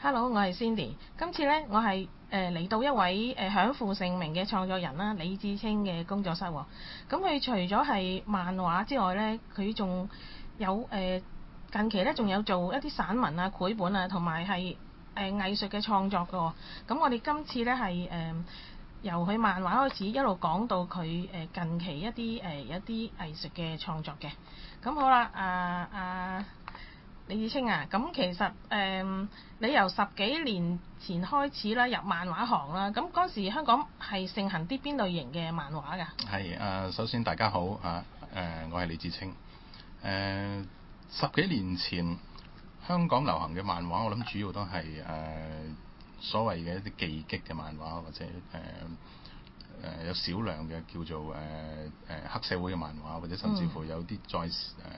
Hello，我係 Cindy。今次呢，我係嚟到一位享負盛名嘅創作人啦，李志清嘅工作室喎。咁佢除咗係漫畫之外呢，佢仲有近期呢仲有做一啲散文啊、繪本啊，同埋係藝術嘅創作㗎喎。咁我哋今次呢係由佢漫畫開始，一路講到佢近期一啲藝術嘅創作嘅。咁好啦，李志清啊，咁其實你由10幾年前開始啦，入漫畫行啦，咁嗰時香港係盛行啲邊類型嘅漫畫㗎？ 係首先大家好我係李志清。10幾年前香港流行嘅漫畫，我諗主要都係所謂嘅一啲技擊嘅漫畫，或者有少量嘅叫做黑社會嘅漫畫，或者甚至乎有啲再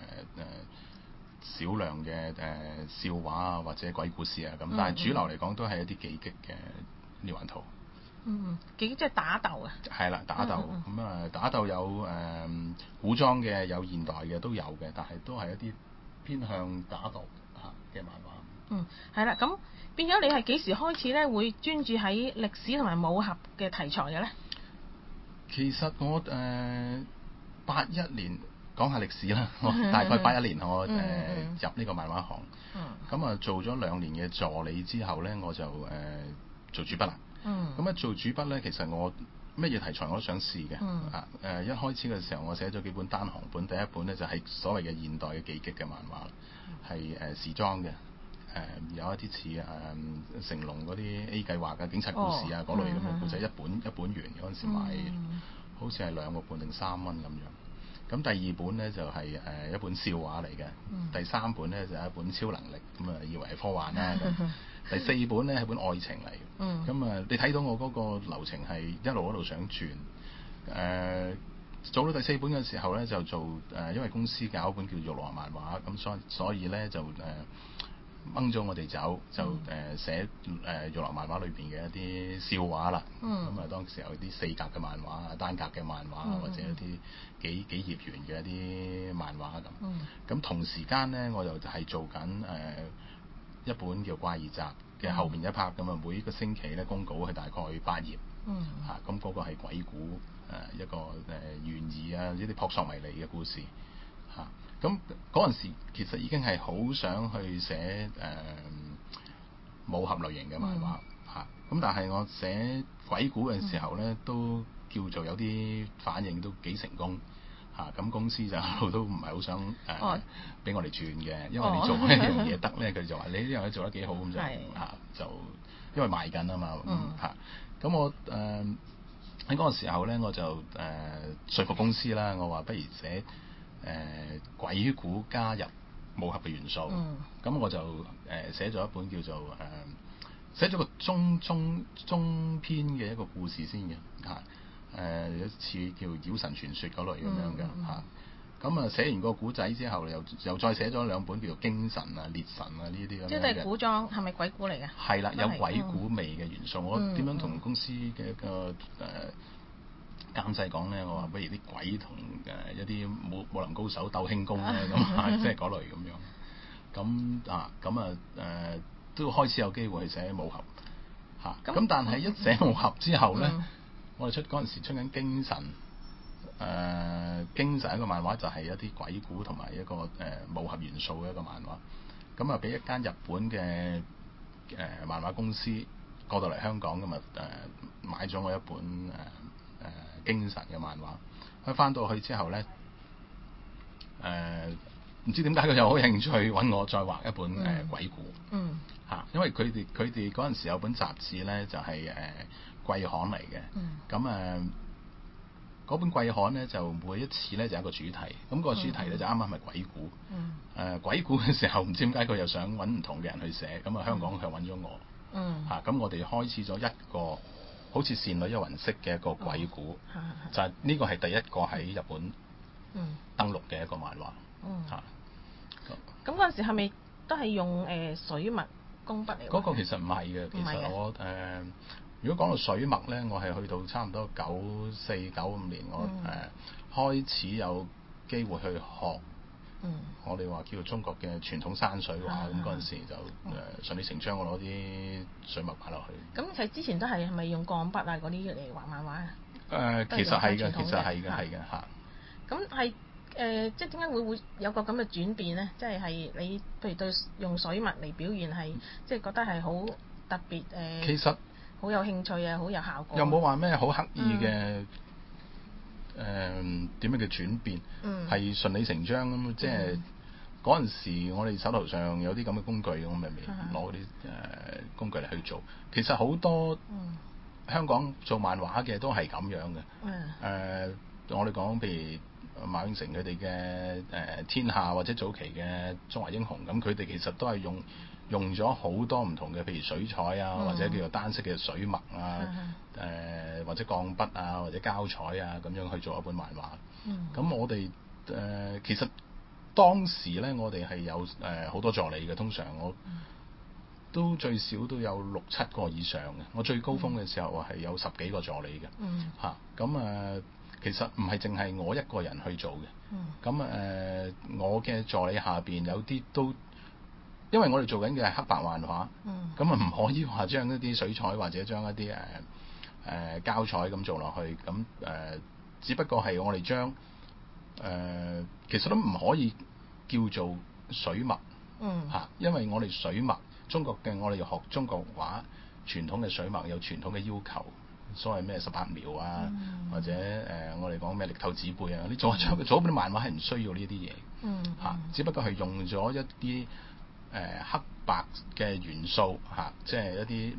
少量嘅笑話啊，或者鬼故事啊咁，但係主流嚟講都係一啲技擊嘅連環圖。 技擊即係打鬥啊？ 係啦，打鬥咁打鬥有古裝嘅，有現代嘅都有嘅，但係都係一啲偏向打鬥嘅漫畫。 係啦，咁變咗你係幾時開始咧會專注喺歷史同埋武俠嘅題材嘅咧？ 其實我81年。講下歷史啦，我大概81年我入呢個漫畫行，咁做咗2年嘅助理之後呢，我就做主筆啦。咁做主筆呢，其實我乜嘢題材我都想試嘅。一開始嘅時候我寫咗幾本單行本，第一本呢就係所謂嘅現代嘅技擊嘅漫畫，係時裝嘅，有一啲似成龍嗰啲 A 計劃嘅警察故事啊嗰類咁嘅故仔，一本完嗰陣時賣好似係2個半定3蚊咁樣。咁第二本呢，就係一本笑話嚟嘅，第三本呢，就係一本超能力，咁以為係科幻啦。第四本呢，係本愛情嚟嘅。咁你睇到我嗰個流程係一路想轉。做到第4本嘅時候呢，就做因為公司搞一本叫做玉郎漫畫，咁所以呢，就掹咗我哋走，就寫玉郎漫畫裏邊嘅一啲笑話啦。當時有啲4格嘅漫畫啊、單格嘅漫畫或者一啲幾頁緣嘅一啲漫畫咁。咁同時間呢，我就係做緊一本叫《怪異集》嘅後邊一 part 咁啊，每個星期呢，公稿係大概8頁。咁嗰個係鬼故一個懸疑啊，一啲撲朔迷離嘅故事。咁嗰陣時其實已經係好想去寫武俠類型嘅漫畫。咁但係我寫鬼故嘅時候呢，都叫做有啲反應，都幾成功。咁公司就一路都唔係好想俾我哋轉嘅，因為你做一樣嘢得呢，佢就話你呢樣嘢做得幾好咁就因為賣緊啊嘛。咁我喺嗰個時候呢，我就說服公司啦，我話不如寫鬼故加入武俠嘅元素。咁我就寫咗一本叫做寫咗個中篇嘅一個故事先嘅。一次叫《妖神傳說》嗰類咁樣嘅。咁寫完個古仔之後，又再寫咗2本叫做《驚神》啊、《烈神》啊呢啲咁樣嘅。 即係古裝，係咪鬼故嚟嘅？ 係啦，有鬼故味嘅元素。我點樣同公司嘅一個監製講呢？我話不如啲鬼同一啲武林高手鬥輕功咧，咁即係嗰類咁樣。咁都開始有機會去寫武俠。咁但係一寫武俠之後呢，我哋嗰陣時出緊《驚神》。驚神一個漫畫就係一啲鬼故同埋一個武俠元素嘅一個漫畫。咁俾一間日本嘅漫畫公司過到嚟香港，咁買咗我一本驚神嘅漫畫。佢翻到去之後呢，唔知點解佢又好興趣揾我再畫一本鬼故。因為佢哋嗰陣時有本雜誌呢，就係季刊嚟嘅。咁嗰本季刊呢，就每一次呢就有一個主題，咁個主題呢，就啱啱係鬼故。鬼故嘅時候唔知點解佢又想揾唔同嘅人去寫，咁香港佢揾咗我。咁我哋開始咗一個好似倩女幽魂式嘅一個鬼故。就係呢個係第一個喺日本登陸嘅一個漫畫。 咁嗰陣時係咪都係用水墨工筆嚟？ 嗰個其實唔係嘅，其實我如果講到水墨呢，我係去到差唔多94、95年，我開始有機會去學我哋話叫做中國嘅傳統山水畫，咁嗰陣時就順理成章我攞啲水墨擺落去。 咁係之前都係咪用鋼筆啊嗰啲嚟畫漫畫啊？ 其實係嘅，係嘅嚇。 咁係即係點解會有個咁嘅轉變咧？即係你譬如對用水墨嚟表現係，即係覺得係好特別其實好有興趣啊，好有效果。 又冇話咩好刻意嘅點樣嘅轉變，係順理成章咁，即係嗰陣時我哋手頭上有啲咁嘅工具，我咪攞啲工具嚟去做。其實好多香港做漫畫嘅都係咁樣嘅。我哋講譬如馬榮成佢哋嘅天下或者早期嘅中華英雄，咁佢哋其實都係用咗好多唔同嘅，譬如水彩啊，或者叫做單色嘅水墨啊，或者鋼筆啊，或者膠彩啊，咁樣去做一本漫畫。咁我哋其實當時咧，我哋係有好多助理嘅，通常我都最少都有6-7個以上嘅。我最高峰嘅時候係有10幾個助理嘅。咁其實唔係淨係我一個人去做嘅。咁我嘅助理下邊有啲都，因為我哋做緊嘅係黑白漫畫，咁唔可以話將一啲水彩或者將一啲膠彩咁做落去。咁只不過係我哋將其實都唔可以叫做水墨。因為我哋水墨中國嘅，我哋學中國畫傳統嘅水墨有傳統嘅要求，所謂咩18描啊，或者我哋講咩力透紙背啊，你做一本漫畫係唔需要呢啲嘢。只不過係用咗一啲黑白嘅元素，即係一啲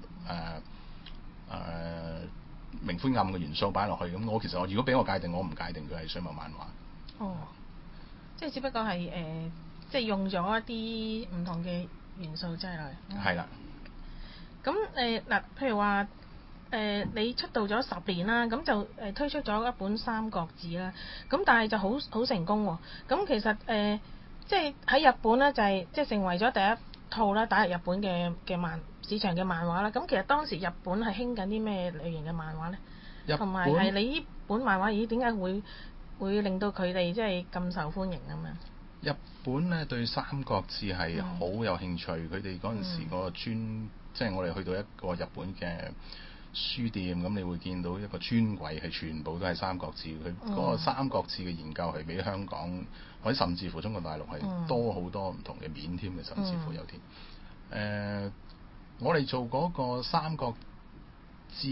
明灰暗嘅元素擺落去。咁其實如果俾我界定，我唔界定佢係水墨漫畫。 即係只不過係即係用咗一啲唔同嘅元素擠落去。係啦。咁嗱，譬如話你出道咗10年啦，咁就推出咗一本《三國志》啦。咁但係就好成功喎。咁其實即係喺日本咧，就係即係成為咗第一套啦，打入日本嘅市場嘅漫畫啦。咁其實當時日本係興緊啲咩類型嘅漫畫咧？同埋係你呢本漫畫點解會令到佢哋即係咁受歡迎咁樣？ 日本咧對《三國志》係好有興趣，佢哋嗰陣時嗰個即係我哋去到一個日本嘅書店，咁你會見到一個專櫃係全部都係《三國志》。佢嗰個《三國志》嘅研究係比香港或者甚至乎中國大陸係多好多唔同嘅面添嘅，甚至乎有啲。我哋做嗰個《三國志》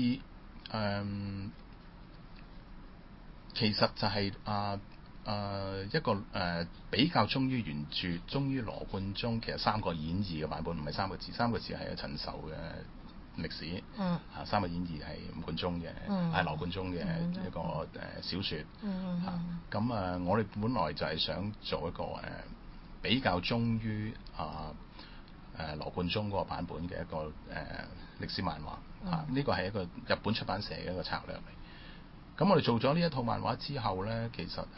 其實就係一個比較忠於原著，忠於羅貫中其實《三國演義》嘅版本，唔係《三國志》。《三國志》係陳壽嘅歷史。《三國演義》係伍貫中嘅，係羅貫中嘅一個小説。咁我哋本來就係想做一個比較忠於羅貫中嗰個版本嘅一個歷史漫畫。呢個係一個日本出版社嘅一個策略嚟。咁我哋做咗呢一套漫畫之後呢，其實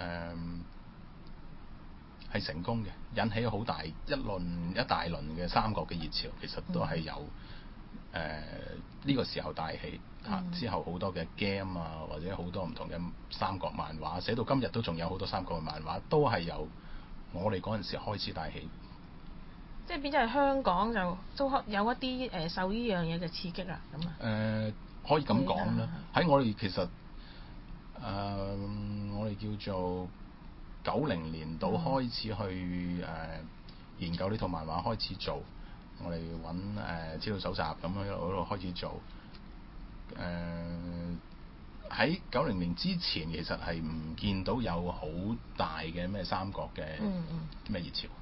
係成功嘅，引起好大一大輪嘅三國嘅熱潮。其實都係由呢個時候帶起。之後好多嘅 game 啊，或者好多唔同嘅三國漫畫，寫到今日都仲有好多三國嘅漫畫，都係由我哋嗰陣時開始帶起。 即係變咗係香港就都有一啲受呢樣嘢嘅刺激啦，咁可以咁講啦。喺我哋其實我哋叫做90年度開始去研究呢套漫畫，開始做，我哋揾資料搜集咁樣一路開始做。喺90年之前，其實係唔見到有好大嘅咩三國嘅咩熱潮。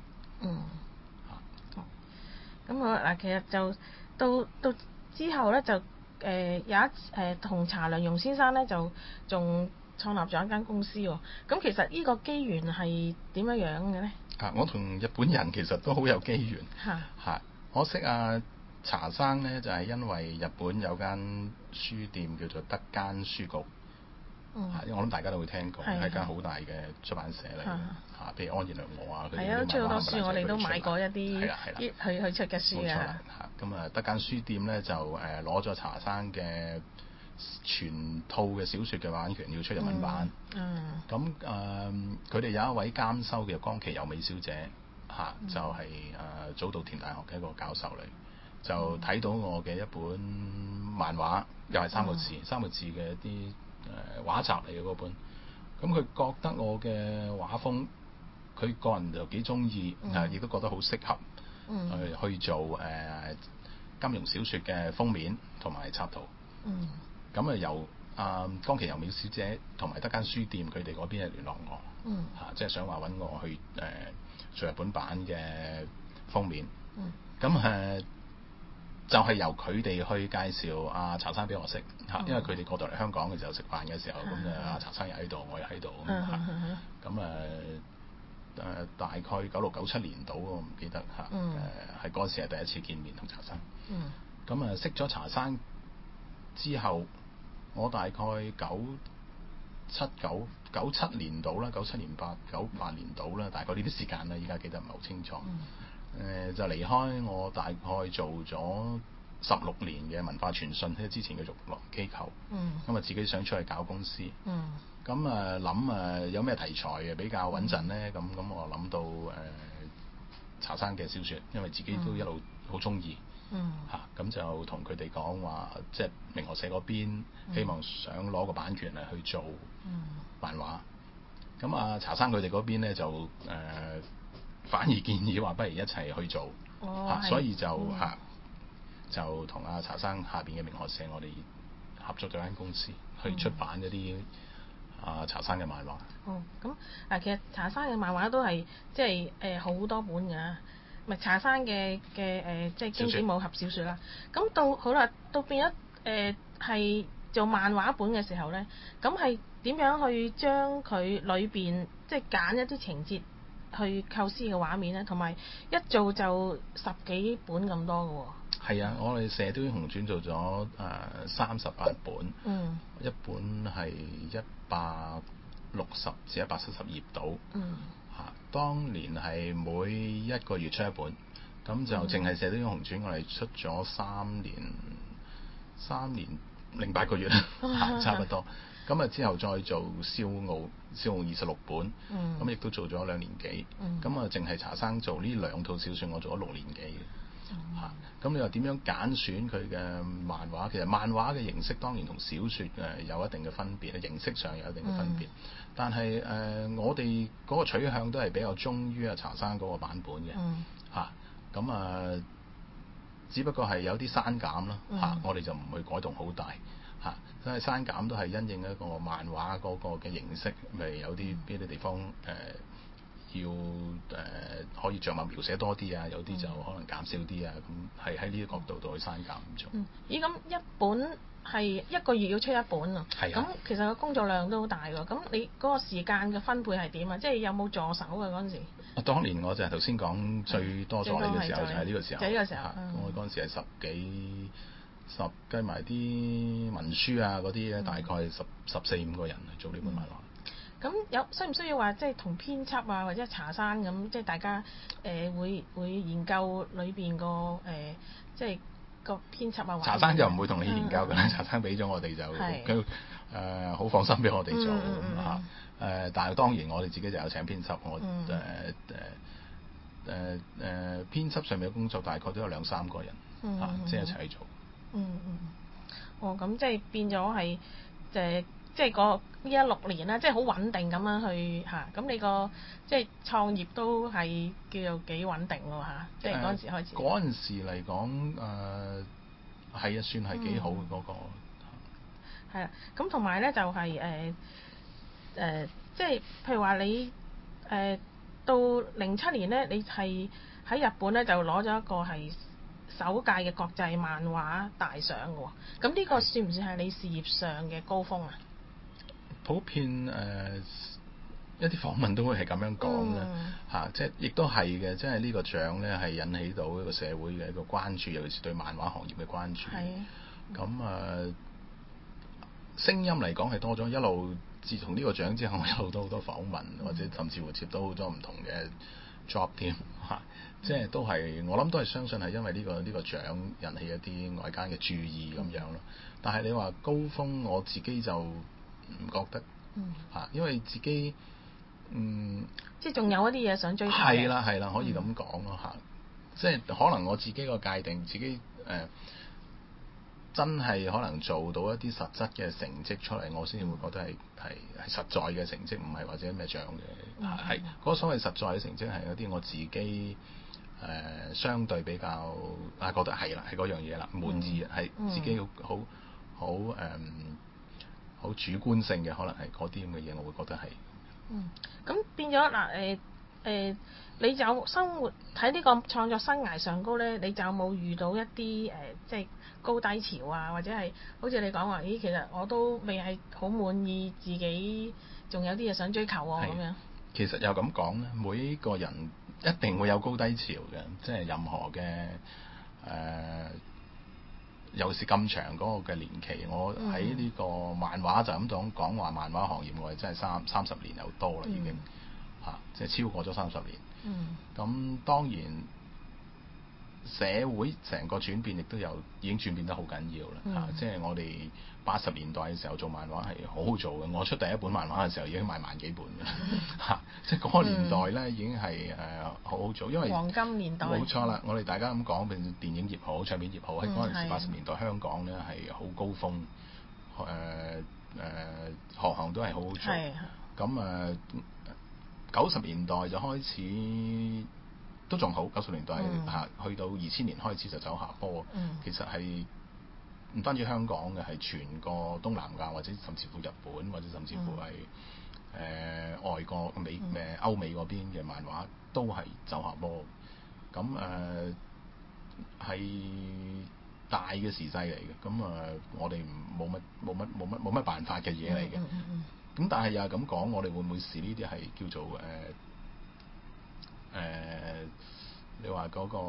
咁好嗱，其實就到之後咧，就有同查良鏞先生咧就仲創立咗一間公司喎。咁其實呢個機緣係點樣嘅咧？ 我同日本人其實都好有機緣。我識查生咧，就係因為日本有間書店叫做德間書局。我諗大家都會聽過，係間好大嘅出版社嚟。譬如安彥良我啊，佢哋出好多書，我哋都買過一啲佢出嘅書啊。 咁德間書店咧就攞咗查生嘅全套嘅小説嘅版權要出日文版。咁佢哋有一位監修嘅江崎由美小姐就係早稻田大學嘅一個教授嚟，就睇到我嘅一本漫畫，又係三個字嘅一啲畫集嚟嘅嗰本。咁佢覺得我嘅畫風，佢個人就幾中意，亦都覺得好適合去做金庸小説嘅封面同埋插圖。咁由江崎由美小姐同埋德間書店佢哋嗰邊係聯絡我，即係想話揾我去做日本版嘅封面。咁就係由佢哋去介紹阿茶生俾我識因為佢哋過到嚟香港嘅時候食飯嘅時候，咁阿茶生又喺度，我又喺度咁大概96、97年度我唔記得係嗰時係第一次見面同茶生。咁識咗茶生之後，我大概97年度啦，97年98年度啦，大概呢啲時間啦，依家記得唔係好清楚。就離開我大概做咗16年嘅文化傳訊，即係之前嘅玉郎機構。咁自己想出去搞公司。咁諗有咩題材嘅比較穩陣呢？咁我諗到茶生嘅小説，因為自己都一路好中意。咁就同佢哋講話，即係明和社嗰邊希望想攞個版權嚟去做漫畫。咁茶生佢哋嗰邊咧就反而建議話不如一齊去做。所以就同阿茶生下邊嘅明和社，我哋合作咗間公司去出版一啲茶生嘅漫畫。 咁其實茶生嘅漫畫都係即係好多本㗎。咪茶生嘅即係經典武俠小説啦。咁到好啦，到變咗係做漫畫本嘅時候咧，咁係點樣去將佢裏邊即係揀一啲情節去構思嘅畫面咧？同埋一做就10幾本咁多嘅喎。 係啊，我哋《射雕英雄傳》做咗38本，一本係160至170頁度。當年係每一個月出一本，咁就淨係《射雕英雄傳》我哋出咗3年08個月差不多。咁之後再做笑傲26本，咁亦都做咗2年幾。咁淨係茶生做呢2套小説，我做咗6年幾。咁你話點樣揀選佢嘅漫畫？其實漫畫嘅形式當然同小説有一定嘅分別，形式上有一定嘅分別。但係我哋嗰個取向都係比較忠於茶生嗰個版本嘅。咁只不過係有啲刪減啦。我哋就唔會改動好大。因為刪減都係因應一個漫畫嗰個嘅形式，咪有啲邊啲地方要可以着墨描寫多啲啊，有啲就可能減少啲啊，咁係喺呢個角度度去刪減咁做。 咦，咁一本係1個月要出一本啊？咁其實個工作量都好大喎。咁你嗰個時間嘅分配係點啊？即係有冇助手啊嗰陣時？ 當年我就係頭先講最多助理嘅時候就係呢個時候。 就係呢個時候。 我嗰陣時係10計埋啲文書啊嗰啲咧，大概14、15個人去做呢本漫畫。 咁需唔需要話即係同編輯啊或者茶生咁，即係大家會研究裏邊個即係個編輯啊？ 茶生就唔會同你研究㗎啦，茶生俾咗我哋就佢好放心俾我哋做但係當然我哋自己就有請編輯，我編輯上面嘅工作大概都有2、3個人即係一齊做。 咁即係變咗係即係個呢16年啦，即係好穩定咁樣去咁你個即係創業都係叫做幾穩定喎即係嗰陣時開始。 嗰陣時嚟講係算係幾好嗰個。 係啦，咁同埋咧就係即係譬如話你到07年咧，你係喺日本咧就攞咗一個係首屆嘅國際漫畫大獎嘅喎。咁呢個算唔算係你事業上嘅高峰啊？ 普遍一啲訪問都會係咁樣講嘅即係亦都係嘅，即係呢個獎咧係引起到一個社會嘅一個關注，尤其是對漫畫行業嘅關注。咁聲音嚟講係多咗，一路自從呢個獎之後，我一路都好多訪問，或者甚至乎接到好多唔同嘅 job 添嚇，即係都係我諗都係相信係因為呢個獎引起一啲外間嘅注意咁樣咯。但係你話高峰，我自己就唔覺得嚇，因為自己即係仲有一啲嘢想追求嘅。 係啦，可以咁講咯嚇。即係可能我自己個界定，自己真係可能做到一啲實質嘅成績出嚟，我先至會覺得係實在嘅成績，唔係或者咩獎嘅。係嗰所謂實在嘅成績係一啲我自己相對比較覺得係啦，係嗰樣嘢啦，滿意係自己好主觀性嘅，可能係嗰啲咁嘅嘢，我會覺得係。 咁變咗嗱你就生活喺呢個創作生涯上高咧，你就有冇遇到一啲即係高低潮啊，或者係好似你講話，咦，其實我都未係好滿意自己，仲有啲嘢想追求喎咁樣。 其實又咁講咧，每個人一定會有高低潮嘅，即係任何嘅尤其是咁長嗰個嘅年期，我喺呢個漫畫就咁講話漫畫行業，我係真係30年有多啦已經嚇，即係超過咗30年。咁當然社會成個轉變亦都已經轉變得好緊要啦嚇，即係我哋80年代嘅時候做漫畫係好好做嘅，我出第一本漫畫嘅時候已經賣萬幾本嘅嚇，即係嗰個年代咧已經係好好做，因為黃金年代。冇錯啦，我哋大家咁講，譬如電影業好、唱片業好，喺嗰陣時80年代香港咧係好高峰，學行都係好好做。咁90年代就開始都仲好，90年代去到2000年開始就走下坡。其實係唔單止香港嘅，係全個東南亞或者甚至乎日本或者甚至乎係外國歐美嗰邊嘅漫畫都係走下坡。咁係大嘅時勢嚟嘅，咁我哋冇乜辦法嘅嘢嚟嘅。咁但係又係咁講，我哋會唔會視呢啲係叫做你話嗰個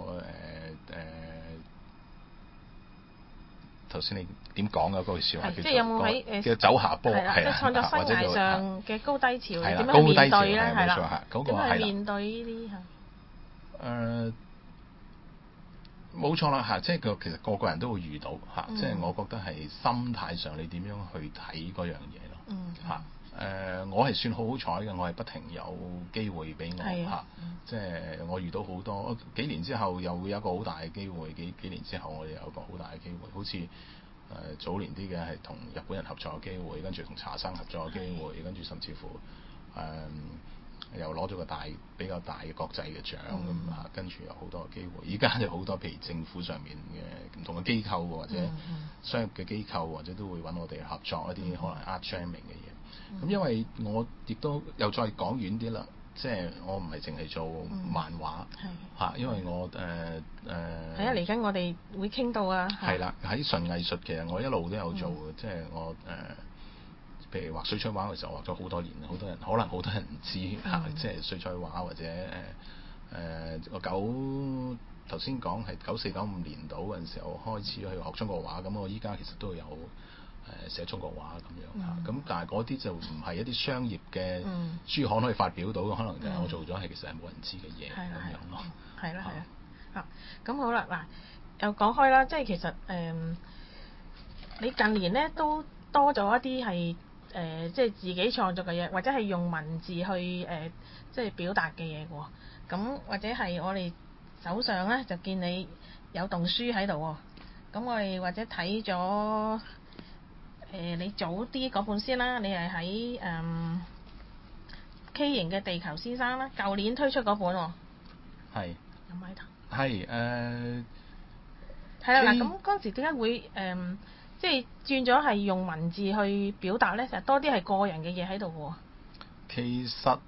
頭先你點講嗰句説話叫做有冇喺叫走下坡，係啦， 即係創作生涯上嘅高低潮，點樣高低面對咧？ 係啦，嗰個係面對呢啲嚇。 冇錯啦嚇，即係其實個個人都會遇到嚇，即係我覺得係心態上你點樣去睇嗰樣嘢咯嚇。我係算好彩嘅，我係不停有機會俾我嚇，即係我遇到好多幾年之後又會有一個好大嘅機會，幾年之後我哋有一個好大嘅機會，好似早年啲嘅係同日本人合作嘅機會，跟住同茶生合作嘅機會，跟住甚至乎又攞咗個比較大嘅國際嘅獎咁嚇，跟住有好多嘅機會。而家有好多譬如政府上面嘅唔同嘅機構或者商業嘅機構，或者都會揾我哋合作一啲可能 art jamming 嘅嘢。咁因為我亦都又再講遠啲啦，即係我唔係淨係做漫畫嚇，因為我係嚟緊我哋會傾到啊。 係啦，喺純藝術其實我一路都有做嘅，即係我譬如畫水彩畫嘅時候畫咗好多年，可能好多人唔知嚇，即係水彩畫或者我頭先講係94-95年度嗰陣時候開始去學中國畫，咁我依家其實都有寫中國畫咁樣嚇，咁但係嗰啲就唔係一啲商業嘅書刊可以發表到，可能就係我做咗係其實係冇人知嘅嘢咁樣咯。 係啦嚇，咁好啦嗱，又講開啦，即係其實你近年咧都多咗一啲係即係自己創作嘅嘢，或者係用文字去即係表達嘅嘢喎。咁或者係我哋手上咧就見你有棟書喺度喎。咁我哋或者睇咗你早啲嗰本先啦，你係喺畸形嘅地球先生啦，舊年推出嗰本喎。 係。 有冇喺度？ 係係啦，嗱咁嗰陣時點解會即係轉咗係用文字去表達咧？就多啲係個人嘅嘢喺度喎。 其實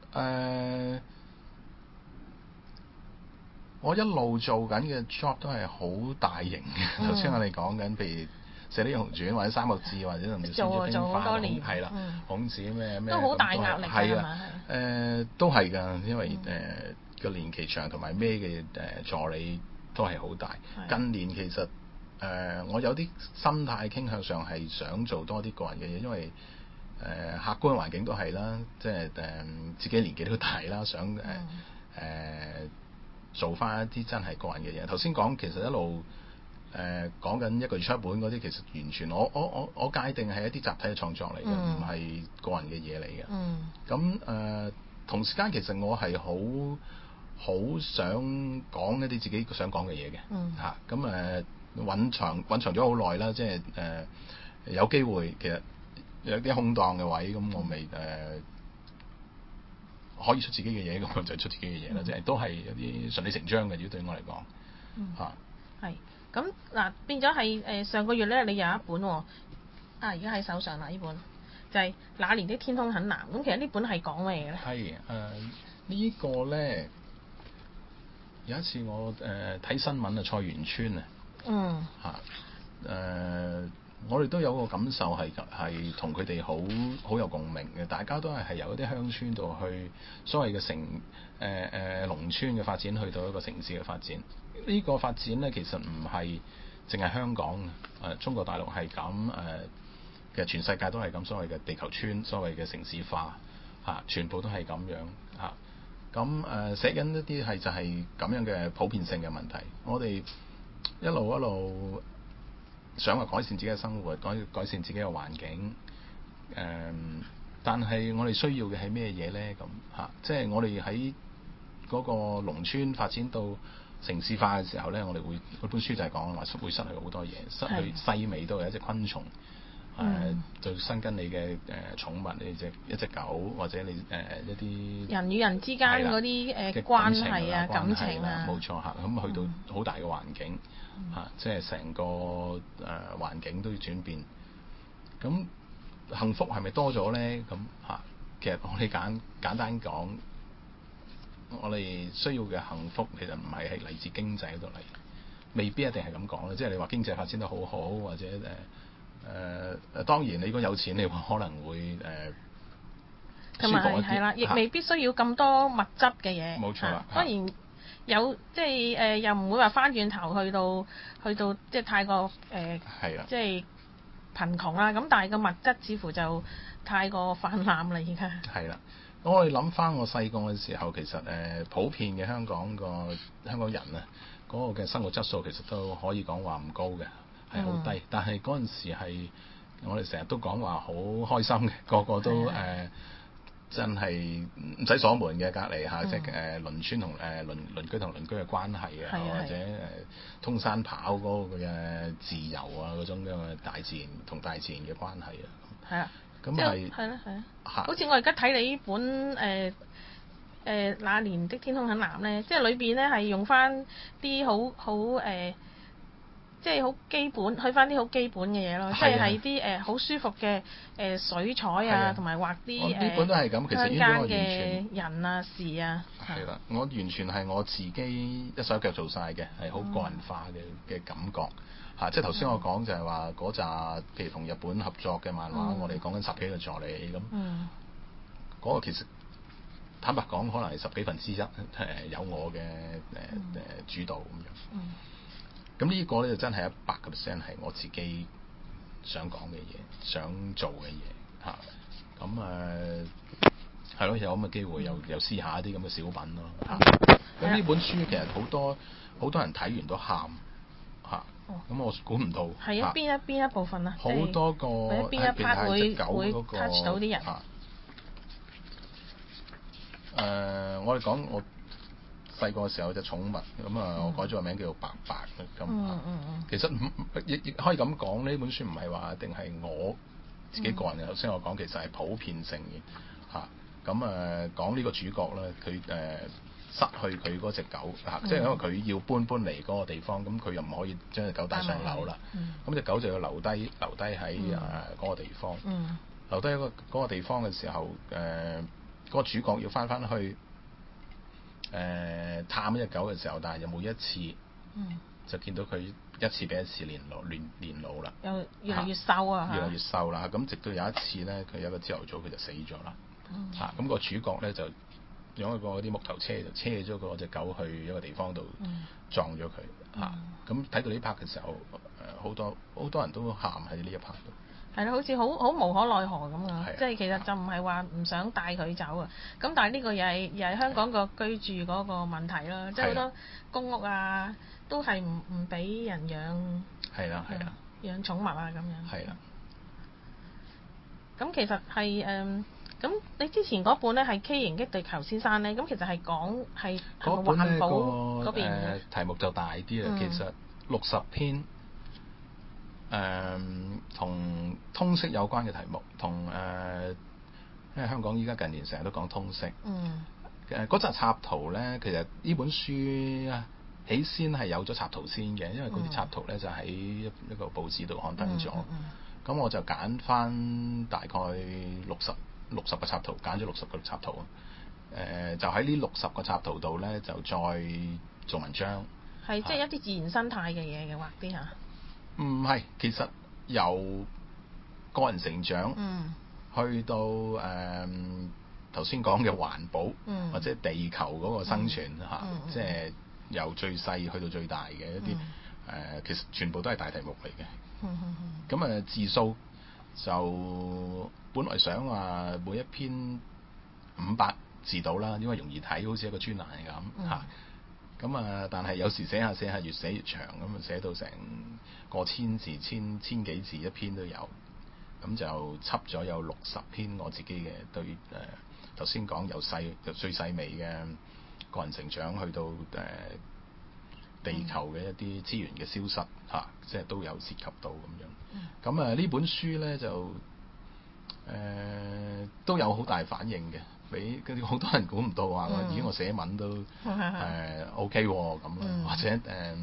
我一路做緊嘅 job 都係好大型嘅。頭先我哋講緊，譬如《射鵰英雄傳》或者《三國志》或者甚至《孫子兵法》係啦，孔子咩都好大壓力㗎，係嘛？都係㗎，因為個年期長同埋咩嘅助理都係好大。近年其實我有啲心態傾向上係想做多啲個人嘅嘢，因為客觀環境都係啦，即係自己年紀都大啦，想做翻一啲真係個人嘅嘢。頭先講其實一路講緊一個月出一本嗰啲，其實完全我界定係一啲集體嘅創作嚟嘅，唔係個人嘅嘢嚟嘅。咁同時間其實我係好想講一啲自己想講嘅嘢嘅嚇。咁蘊藏咗好耐啦，即係有機會其實有啲空檔嘅位，咁我咪可以出自己嘅嘢，咁我就出自己嘅嘢啦，即係都係有啲順理成章嘅，如果對我嚟講嚇。 係咁嗱，變咗係上個月咧，你有一本喎，而家喺手上啦，呢本就係《那年的天空很藍》。咁其實呢本係講咩嘅咧？ 係呢個咧，有一次我睇新聞啊，菜園村我哋都有個感受係同佢哋好有共鳴嘅，大家都係由一啲鄉村度去所謂嘅農村嘅發展，去到一個城市嘅發展。呢個發展咧，其實唔係淨係香港中國大陸係咁其實全世界都係咁，所謂嘅地球村，所謂嘅城市化全部都係咁樣咁寫緊一啲就係咁樣嘅普遍性嘅問題。我哋一路想話改善自己嘅生活，改善自己嘅環境但係我哋需要嘅係咩嘢咧？即係我哋喺嗰個農村發展到城市化嘅時候咧，我哋嗰本書就係講話會失去好多嘢，失去細微到有一隻昆蟲就生跟你嘅寵物，你一隻狗，或者你一啲人與人之間嗰啲關係啊、感情啊， 冇錯咁去到好大嘅環境即係成個環境都要轉變。咁幸福係咪多咗咧？咁其實我哋簡單講，我哋需要嘅幸福其實唔係嚟自經濟嗰度嚟，未必一定係咁講啦。即係你話經濟發展得好好，或者當然你如果有錢，你可能會同埋係啦，亦未必需要咁多物質嘅嘢。 冇錯啦。 當然有即係又唔會話翻轉頭去到即係太過即係貧窮啦。咁但係個物質似乎就太過泛濫啦，而家。係啦。 我哋諗翻我細個嘅時候，其實普遍嘅香港人啊，嗰個嘅生活質素其實都可以講話唔高嘅，係好低。但係嗰陣時係我哋成日都講話好開心嘅，個個都真係唔使鎖門嘅隔離即係鄰村同鄰居同鄰居嘅關係啊，或者通山跑嗰個嘅自由啊，嗰種嘅大自然同大自然嘅關係啊。 係啊。 咁係好似我而家睇你呢本那年的天空很藍咧，即係裏邊咧係用翻啲好即係好基本，去翻啲好基本嘅嘢咯，即係啲好舒服嘅水彩啊，同埋畫啲呢本都係咁，其實呢本我完全人啊事啊。 係啦，我完全係我自己一手一腳做晒嘅，係好個人化嘅感覺。即係頭先我講就係話嗰扎，譬如同日本合作嘅漫畫，我哋講緊10幾個助理咁，嗰個其實坦白講，可能係10幾分之一有我嘅主導咁樣。咁呢個咧就真係100%係我自己想講嘅嘢，想做嘅嘢咁係咯，有咁嘅機會又試下啲咁嘅小品咯咁呢本書其實好多人睇完都喊咁我估唔到係啊，邊一部分啊？ 好多個邊一 part 會 touch 到啲人我哋講我細個嘅時候有隻寵物咁我改咗個名叫做白白咁其實亦可以咁講，呢本書唔係話一定係我自己個人嘅。頭先我講其實係普遍性嘅咁講呢個主角咧，佢失去佢嗰隻狗即係因為佢要搬嚟嗰個地方，咁佢又唔可以將隻狗帶上樓啦。咁隻狗就要留低喺嗰個地方。留低嗰個地方嘅時候，嗰個主角要翻去探呢隻狗嘅時候，但係有冇一次就見到佢一次比一次年老啦， 又越嚟越瘦啊， 越嚟越瘦啦。咁直到有一次咧，佢有一個朝頭早佢就死咗啦。咁個主角咧就用一個啲木頭車就車咗嗰隻狗去一個地方度撞咗佢咁睇到呢 part 嘅時候，好多人都喊喺呢一 part 度係咯，好似好無可奈何咁啊！ 係即係其實就唔係話唔想帶佢走啊，咁但係呢個又係香港個居住嗰個問題啦，即係好多公屋啊都係唔俾人養。 係啦，係啦。 養寵物啊咁樣。 係啦。 咁其實係咁你之前嗰本咧係畸形的地球先生咧，咁其實係講係嗰本咧環保嗰邊嘅題目就大啲啦，其實60篇同通識有關嘅題目，同因為香港依家近年成日都講通識。嗰集插圖咧，其實呢本書起先係有咗插圖先嘅，因為嗰啲插圖咧就喺一個報紙度刊登咗。咁我就揀翻大概60個插圖，揀咗60個插圖。就喺呢60個插圖度咧，就再做文章。 係即係一啲自然生態嘅嘢嘅畫啲嚇。唔係，其實由個人成長，去到頭先講嘅環保，或者地球嗰個生存嚇，即係由最細去到最大嘅一啲其實全部都係大題目嚟嘅。咁字數就本來想話每一篇500字到啦，因為容易睇，好似一個專欄咁嚇。咁但係有時寫下越寫越長，咁啊寫到成過千字、千幾字一篇都有。咁就輯咗有60篇我自己嘅對頭先講由最細微嘅個人成長，去到地球嘅一啲資源嘅消失嚇，即係都有涉及到咁樣。咁呢本書咧就都有好大反應嘅，俾嗰啲好多人估唔到話，咦我寫文都OK 喎咁，或者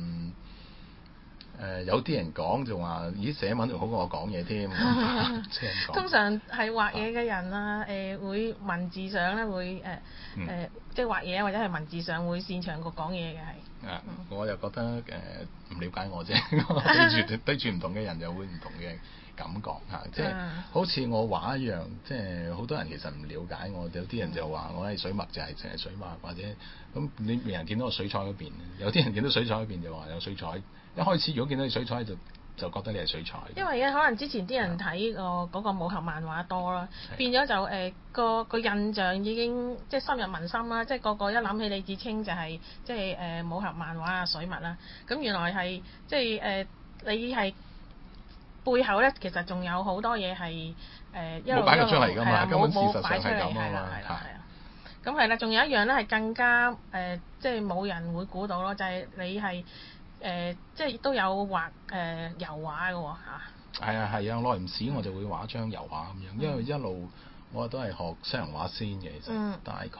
有啲人講就話，咦寫文仲好過我講嘢添。 通常係畫嘢嘅人啊，會文字上咧會即係畫嘢或者係文字上會擅長過講嘢嘅係。 我又覺得唔了解我啫，對住唔同嘅人又會唔同嘅感覺嚇，即係好似我畫一樣，即係好多人其實唔了解我，有啲人就話我係水墨就係淨係水墨，或者咁你未人見到我水彩嗰邊，有啲人見到水彩嗰邊就話有水彩。一開始如果見到你水彩就覺得你係水彩。 因為可能之前啲人睇嗰個武俠漫畫多啦，變咗就個印象已經即係深入民心啦，即係個一諗起李芷菁就係即係武俠漫畫啊水墨啦，咁原來係即係你係背後咧其實仲有好多嘢係一路冇擺出嚟㗎嘛，根本事實上係咁啊嘛。咁係啦，仲有一樣咧係更加即係冇人會估到咯，就係你係。即係都有畫油畫嘅喎嚇。係啊，耐唔時我就會畫張油畫咁樣，因為一路我都係學西洋畫先嘅，其實大概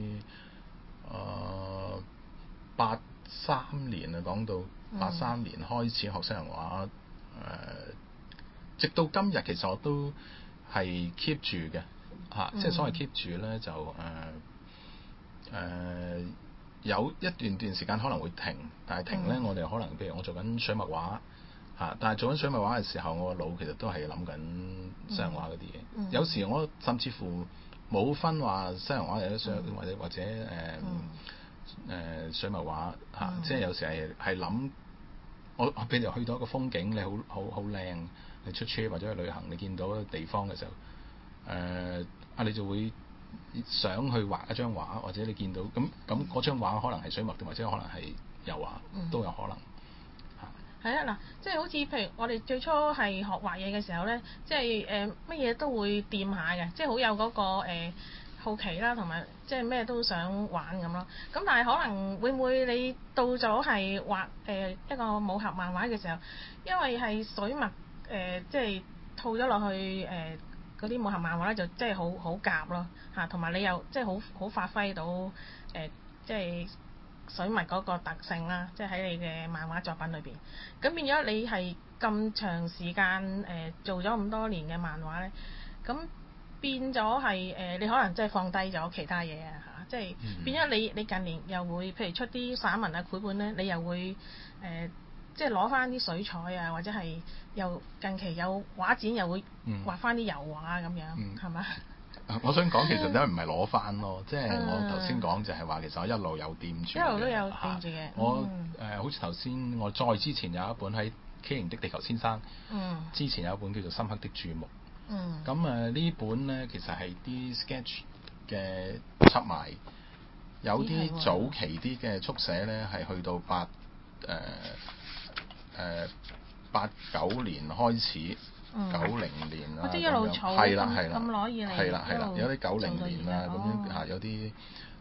83年啊，講到83年開始學西洋畫，直到今日其實我都係 keep 住嘅嚇，即係所謂 keep 住咧就有一段時間可能會停，但係停咧，我哋可能譬如我做緊水墨畫嚇，但係做緊水墨畫嘅時候，我個腦其實都係諗緊西洋畫嗰啲嘢。有時我甚至乎冇分話西洋畫或者水墨畫嚇，即係有時係諗我譬如去到一個風景，你好靚，你出 trip 或者去旅行，你見到地方嘅時候，你就會想去畫一張畫，或者你見到咁嗰張畫可能係水墨，或者可能係油畫，都有可能嚇。 係啊，嗱，即係好似譬如我哋最初係學畫嘢嘅時候咧，即係乜嘢都會掂下嘅，即係好有嗰個好奇啦，同埋即係咩都想玩咁咯。咁但係可能會唔會你到咗係畫一個武俠漫畫嘅時候，因為係水墨即係套咗落去嗰啲武俠漫畫咧，就即係好夾咯嚇，同埋你又即係好發揮到即係水墨嗰個特性啦，即係喺你嘅漫畫作品裏邊。咁變咗你係咁長時間做咗咁多年嘅漫畫咧，咁變咗係你可能即係放低咗其他嘢啊嚇，即係變咗你近年又會譬如出啲散文啊繪本咧，你又會即係攞翻啲水彩啊，或者係又近期有畫展又會畫翻啲油畫咁樣，係咪？ 我想講其實都唔係攞翻咯，即係我頭先講就係話其實我一路有掂住嘅， 一路都有掂住嘅。 我好似頭先我再之前有一本喺畸形的地球先生，之前有一本叫做《深刻的注目》，咁呢本咧其實係啲 sketch 嘅輯埋，有啲早期啲嘅速寫咧係去到89年開始。90年啦， 即係一路儲係啦， 咁耐以嚟， 係啦，有啲90年啦，咁樣嚇有啲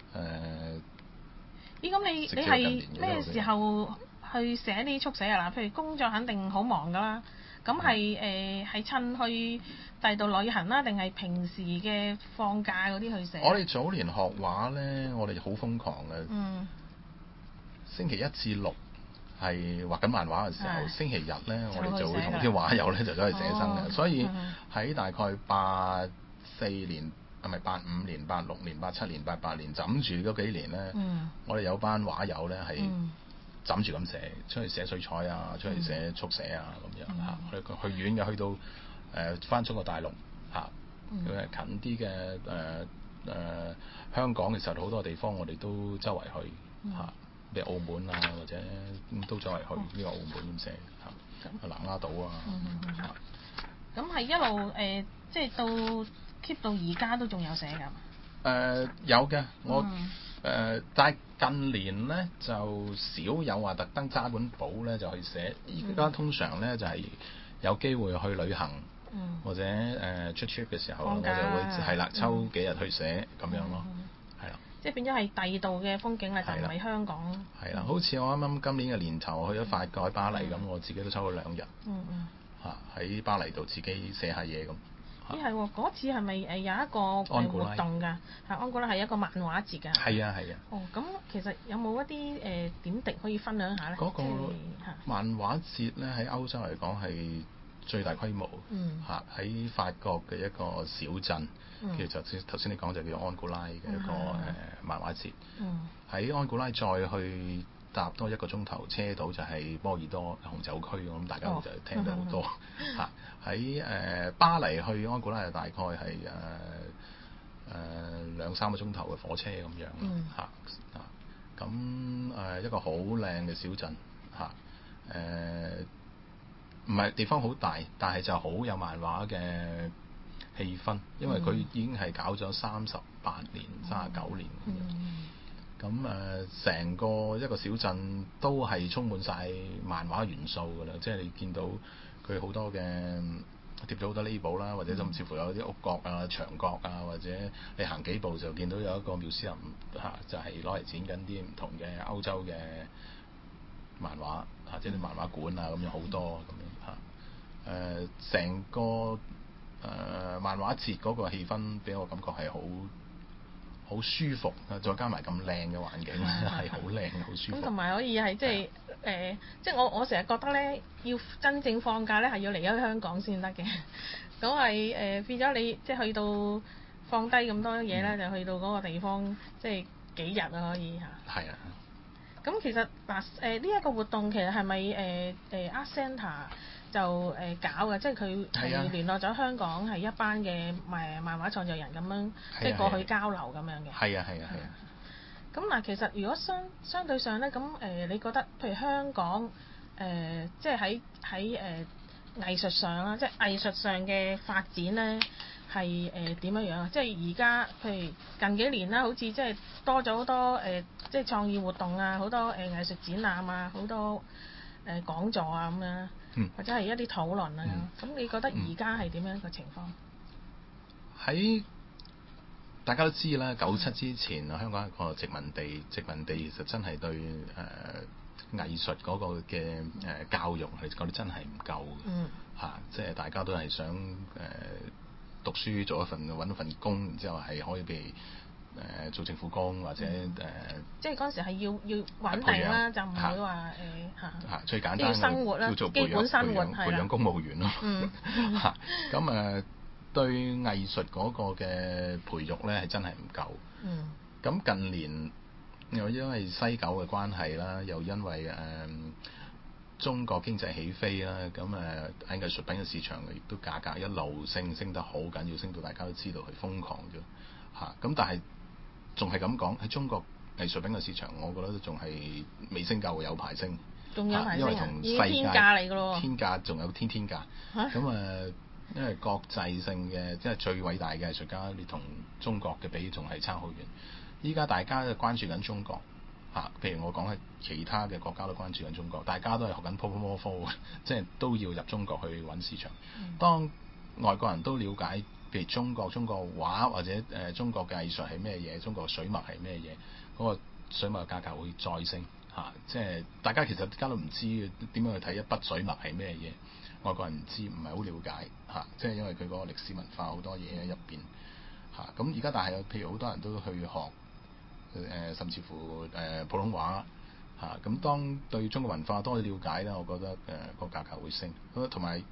咦，咁你係咩時候去寫呢啲速寫啊？嗱，譬如工作肯定好忙㗎啦，咁係趁去第度旅行啦，定係平時嘅放假嗰啲去寫？ 我哋早年學畫咧，我哋好瘋狂嘅。星期一至六係畫緊漫畫嘅時候，星期日咧我哋就會同啲畫友咧就走去寫生嘅，所以喺大概84年，係咪85年、86年、87年、88年枕住嗰幾年咧，我哋有班畫友咧係枕住咁寫，出去寫水彩啊，出去寫速寫啊咁樣嚇。我哋去遠嘅，去到返中國大陸嚇，近啲嘅香港其實好多地方我哋都周圍去嚇。譬如澳門啊，或者都走嚟去呢個澳門咁寫嚇，南丫島啊。 咁係一路即係到 keep 到而家都仲有寫㗎？ 有嘅，我但係近年咧就少有話特登揸本簿咧就去寫，而家通常咧就係有機會去旅行，或者出 trip 嘅時候，我就會係啦抽幾日去寫咁樣咯。 即係變咗係第二度嘅風景啦，就唔係香港。 係啦，好似我啱啱今年嘅年頭去咗法國喺巴黎咁，我自己都抽咗2日。喺巴黎度自己寫下嘢咁。 咦係喎，嗰次係咪有一個活動㗎？安古拉係一個漫畫節㗎。係啊。咁其實有冇一啲點滴可以分享下咧？ 嗰個漫畫節咧喺歐洲嚟講係最大規模。喺法國嘅一個小鎮。叫做頭先你講就叫安古拉嘅一個漫畫節，喺安古拉再去搭多1個鐘頭車到就係波爾多紅酒區，咁大家就聽到好多嚇。喺巴黎去安古拉就大概係2-3個鐘頭嘅火車咁樣嚇。咁一個好靚嘅小鎮嚇，唔係地方好大，但係就好有漫畫嘅氣氛，因為佢已經係搞咗38年、39年咁樣。咁成個一個小鎮都係充滿晒漫畫元素㗎啦，即係你見到佢好多嘅貼咗好多 label 啦，或者甚至乎有啲屋角啊、牆角啊，或者你行幾步就見到有一個繆斯林嚇，就係攞嚟展緊啲唔同嘅歐洲嘅漫畫嚇，即係啲漫畫館啊咁樣好多咁樣嚇。成個漫畫節嗰個氣氛俾我感覺係好舒服，再加埋咁靚嘅環境係好靚好舒服。 咁同埋可以係即係我成日覺得咧，要真正放假咧係要離開香港先得嘅。咁係變咗你即係去到放低咁多嘢咧，就去到嗰個地方即係幾日啊可以嚇。係啊。咁其實嗱呢一個活動其實係咪Art Centre就搞嘅，即係佢係聯絡咗香港係一班嘅漫畫創作人咁樣，即係過去交流咁樣嘅。係啊。咁嗱，其實如果相對上咧，咁你覺得譬如香港即係喺藝術上啦，即係藝術上嘅發展咧係點樣啊？即係而家譬如近幾年啦，好似即係多咗好多即係創意活動啊，好多藝術展覽啊，好多講座啊咁樣。或者係一啲討論啊，咁你覺得而家係點樣個情況？喺大家都知啦，97之前香港係個殖民地，殖民地其實真係對藝術嗰個嘅教育係覺得真係唔夠嘅嚇，即係大家都係想讀書做揾一份工，然之後係可以俾做政府工或者即係嗰陣時係要穩定啦，就唔會話最簡單要生活啦， 叫做基本生活培養公務員咯。咁對藝術嗰個嘅培育咧係真係唔夠。咁近年又因為西九嘅關係啦，又因為中國經濟起飛啦，咁喺藝術品嘅市場亦都價格一路升得好緊要，升到大家都知道係瘋狂咗嚇。咁但係仲係咁講喺中國藝術品嘅市場，我覺得仲係未升夠，有排升仲有排因為升啊！ 同世界已經天價嚟㗎咯喎。 天價仲有天價。咁因為國際性嘅即係最偉大嘅藝術家，你同中國嘅比仲係差好遠。依家大家都關注緊中國譬如我講係其他嘅國家都關注緊中國，大家都係學緊 POPMOFO 即係都要入中國去揾市場。當外國人都了解，譬如中國畫或者中國嘅藝術係咩嘢，中國水墨係咩嘢，嗰個水墨嘅價格會再升即係大家其實而家都唔知點樣去睇一筆水墨係咩嘢，外國人唔知，唔係好了解即係因為佢嗰個歷史文化好多嘢喺入邊咁而家但係譬如好多人都去學甚至乎普通話咁當對中國文化多啲了解咧，我覺得個價格會升。同埋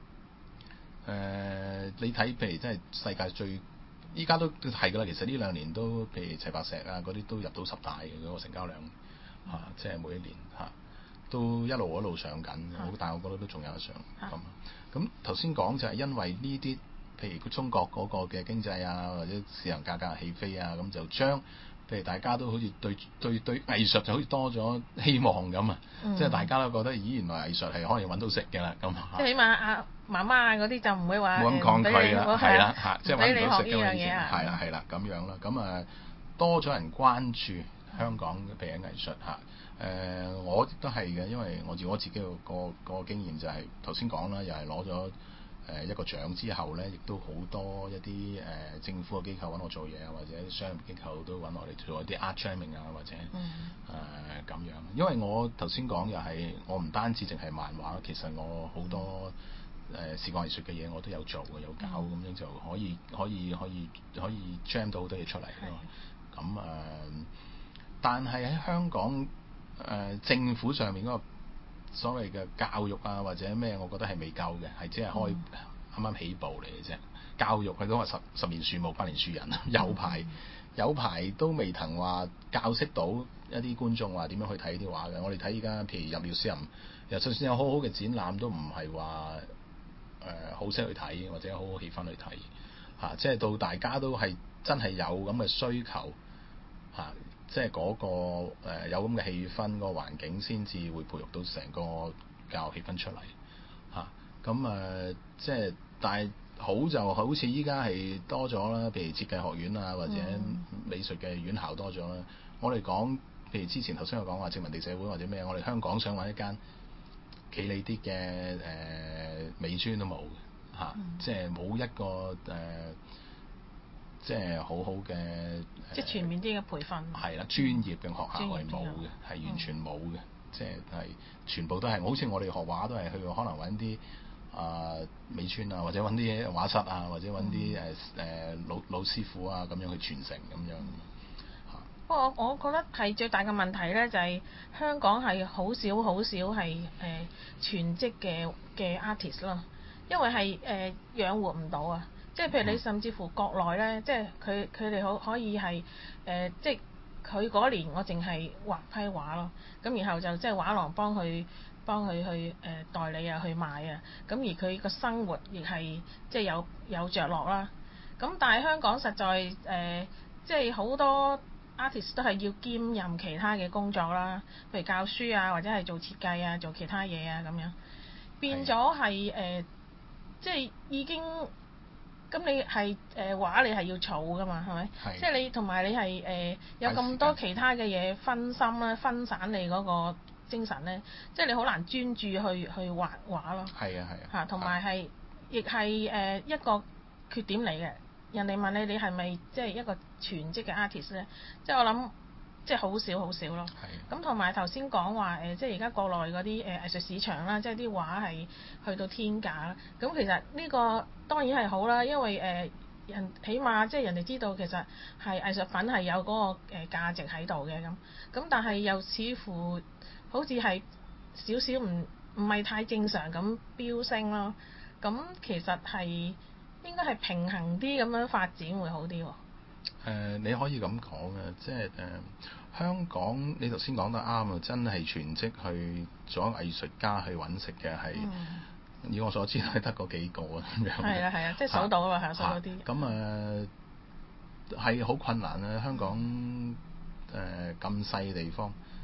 你睇譬如真係世界最依家都係㗎啦，其實呢2年都譬如齊白石嗰啲都入到10大嘅嗰個成交量即係每一年都一路上緊，但係我覺得都仲有得上咁頭先講就係因為呢啲譬如中國嗰個嘅經濟或者市場價格起飛咁就將譬如大家都好似對藝術就好似多咗希望咁即係大家都覺得咦原來藝術係可以揾到食嘅啦咁即係起碼媽媽嗰啲就唔會話冇咁抗拒啦，係啦即係揾唔到食嘅嘛，以前係啦咁樣啦，咁多咗人關注香港譬如藝術我都係嘅，因為我自己個經驗就係頭先講啦，又係攞咗一個獎之後咧，亦都好多一啲政府嘅機構揾我做嘢或者商業機構都揾我哋做一啲 art jamming 或者咁樣。因為我頭先講又係我唔單止淨係漫畫，其實我好多視覺藝術嘅嘢我都有做有搞，咁樣就可以 jam 到好多嘢出嚟咯。咁但係喺香港政府上面嗰個所謂嘅教育或者咩，我覺得係未夠嘅，係只係啱啱起步嚟嘅啫。教育佢都話十年樹木百年樹人，有排都未曾話教識到一啲觀眾話點樣去睇啲畫嘅。我哋睇而家譬如入 museum，就算有好好嘅展覽，都唔係話好識去睇或者好好氣氛去睇即係到大家都係真係有咁嘅需求即係嗰個有咁嘅氣氛，個環境先至會培育到成個教育氣氛出嚟咁即係但係好就好似依家係多咗啦，譬如設計學院或者美術嘅院校多咗啦。我哋講譬如之前頭先我講話殖民地社會或者咩，我哋香港想揾一間企理啲嘅美專都冇嘅即係冇一個即係好好嘅即係全面啲嘅培訓係啦，專業嘅學校係冇嘅，係完全冇嘅，即係全部都係好似我哋學畫都係去可能揾啲美專或者揾啲畫室或者揾啲老師傅咁樣去傳承咁樣。 不過我覺得係最大嘅問題咧，就係香港係好少係全職嘅 artist 咯，因為係養活唔到即係譬如你甚至乎國內咧，即係佢哋可以係即係佢嗰年我淨係畫批畫咯，咁然後就即係畫廊幫佢去代理去賣咁而佢個生活亦係即係有着落啦。咁但係香港實在即係好多 artist 都係要兼任其他嘅工作啦，譬如教書或者係做設計做其他嘢咁樣，變咗係即係已經咁你係畫你係要儲㗎嘛，係咪？即係你同埋你係有咁多其他嘅嘢分心啦，分散你嗰個精神咧，即係你好難專注去畫畫咯。係啊同埋係亦係一個缺點嚟嘅。人哋問你係咪即係一個全職嘅 artist 咧？即係我諗即係好少咯。咁同埋頭先講話即係而家國內嗰啲藝術市場啦，即係啲畫係去到天價啦。咁其實呢個當然係好啦，因為人起碼即係人哋知道其實係藝術品係有嗰個價值喺度嘅咁。咁但係又似乎好似係少少唔係太正常咁飆升咯。咁其實係應該係平衡啲咁樣發展會好啲喎。 你可以咁講嘅，即係香港你頭先講得啱真係全職去做藝術家去揾食嘅係，以我所知都係得嗰幾個咁樣。係即係數到啊，數到啲。 咁係好困難香港咁細嘅地方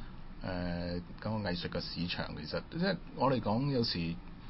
講個藝術嘅市場，其實即係我嚟講，有時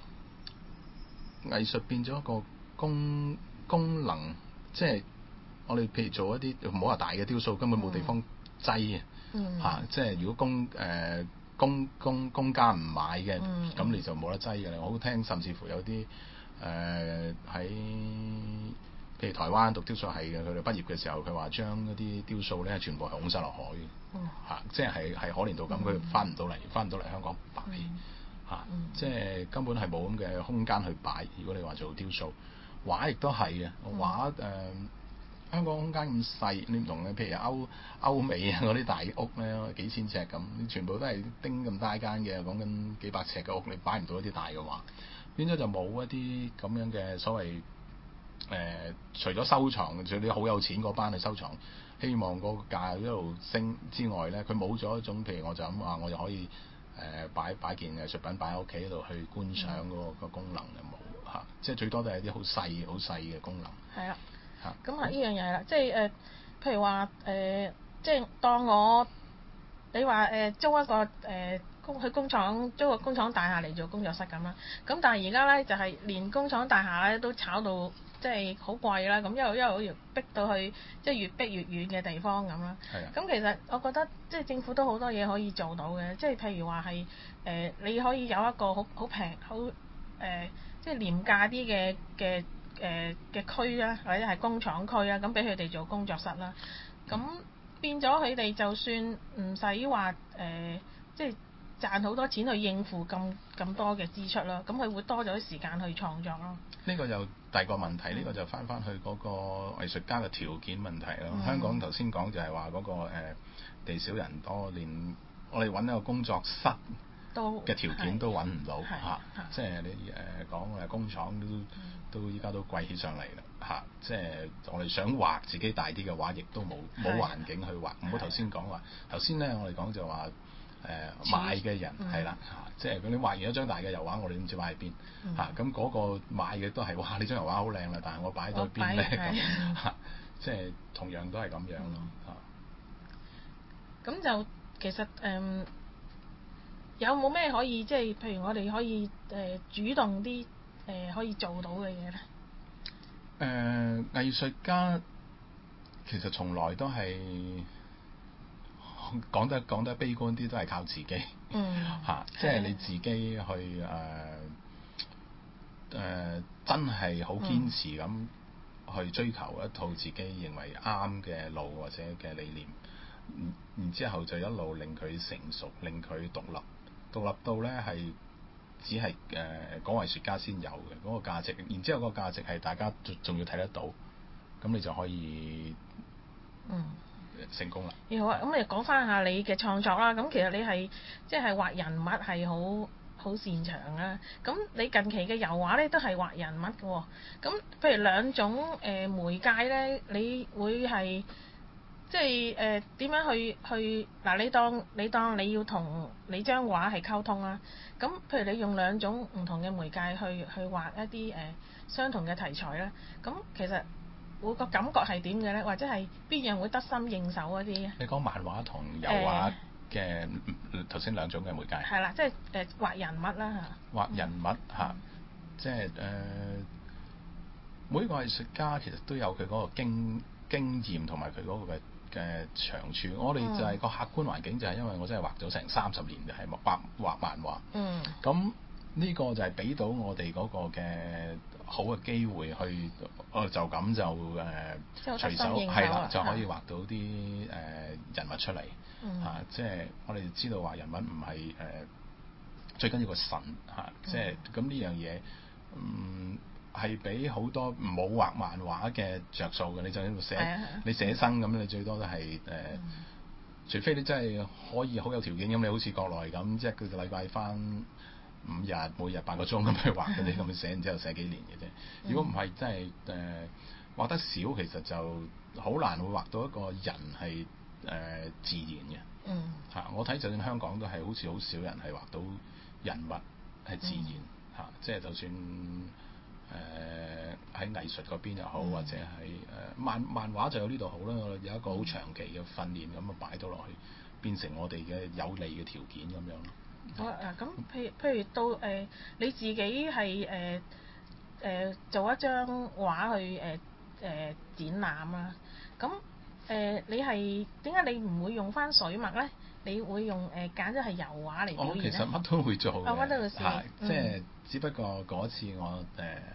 藝術變咗一個功能，即係我哋譬如做一啲唔好話大嘅雕塑，根本冇地方擠即係如果公家唔買嘅，咁你就冇得擠嘅啦。我好聽，甚至乎有啲喺譬如台灣讀雕塑系嘅，佢哋畢業嘅時候，佢話將嗰啲雕塑咧全部係拱晒落海嘅，即係可憐到咁，佢翻唔到嚟香港擺即係根本係冇咁嘅空間去擺。如果你話做雕塑，畫亦都係嘅，畫香港空間咁細，你唔同嘅，譬如歐美啊嗰啲大屋咧，幾千尺咁，全部都係丁咁大間嘅，講緊幾百尺嘅屋，你擺唔到一啲大嘅畫，變咗就冇一啲咁樣嘅所謂除咗收藏，除啲好有錢嗰班去收藏，希望個價一路升之外咧，佢冇咗一種，譬如我就咁話，我就可以擺件藝術品擺喺屋企度去觀賞嗰個功能就冇即係最多都係一啲好細嘅功能。 係啦。咁呢樣嘢係啦，即係譬如話即係當你話租一個去工廠租個工廠大廈嚟做工作室咁啦，咁但係而家咧就係連工廠大廈咧都炒到即係好貴啦，咁一路逼到去即係越逼越遠嘅地方咁啦。咁其實我覺得即係政府都好多嘢可以做到嘅，即係譬如話係你可以有一個好平好即係廉價啲嘅區啦，或者係工廠區啦，咁俾佢哋做工作室啦。咁變咗佢哋就算唔使話即係賺好多錢去應付咁多嘅支出啦，咁佢會多咗啲時間去創作咯。 呢個就第二個問題，呢個就翻去嗰個藝術家嘅條件問題咯。香港頭先講就係話嗰個地少人多，連我哋揾一個工作室嘅條件都揾唔到即係你講工廠都依家都貴起上嚟啦即係我哋想畫自己大啲嘅畫，亦都冇環境去畫。唔好頭先講話，頭先咧我哋講就話買嘅人係啦即係你畫完一張大嘅油畫，我哋唔知擺喺邊咁嗰個買嘅都係哇！你張油畫好靚啦，但係我擺到去邊咧咁即係同樣都係咁樣咯咁就其實有冇咩可以即係譬如我哋可以主動啲可以做到嘅嘢咧？ 藝術家其實從來都係講得悲觀啲，都係靠自己即係你自己去真係好堅持咁去追求一套自己認為啱嘅路或者嘅理念，然之後就一路令佢成熟，令佢獨立到咧係只係嗰個藝術家先有嘅嗰個價值，然之後個價值係大家仲要睇得到，咁你就可以成功啦。 好啊，咁你講翻下你嘅創作啦。咁其實你係即係畫人物係好擅長啦。咁你近期嘅油畫咧都係畫人物嘅喎。咁譬如兩種媒介咧，你會係即係點樣去嗱？你當你要同你張畫係溝通啦。咁譬如你用兩種唔同嘅媒介去畫一啲相同嘅題材啦。咁其實會個感覺係點嘅咧？或者係邊樣會得心應手嗰啲？ 你講漫畫同油畫嘅頭先兩種嘅媒介。 係啦，即係畫人物啦畫人物即係每個藝術家其實都有佢嗰個經驗同埋佢嗰個嘅長處。我哋就係個客觀環境，就係因為我真係畫咗成30年嘅係畫漫畫。咁呢個就係俾到我哋嗰個嘅好嘅機會去，就咁就隨手係啦，就可以畫到啲人物出嚟即係我哋知道畫人物唔係最緊要個神即係咁呢樣嘢係俾好多唔好畫漫畫嘅着數嘅。你就喺度寫你寫生咁，你最多都係除非你真係可以好有條件咁，你好似國內咁，即係佢個禮拜返5日，每日8個鐘咁去畫嘅，你咁寫，然之後寫幾年嘅啫。如果唔係真係畫得少，其實就好難會畫到一個人係自然嘅我睇就算香港都係好似好少人係畫到人物係自然即係就算喺藝術嗰邊又好，或者係漫畫就有呢度好啦，有一個好長期嘅訓練咁擺到落去， 變成我哋嘅有利嘅條件咁樣咯。 好啊，咁譬如到你自己係做一張畫去展覽啦，咁你係點解你唔會用翻水墨咧？你會用揀咗係油畫嚟表現咧？ 其實乜都會做嘅， 乜都會試， 即係只不過嗰次我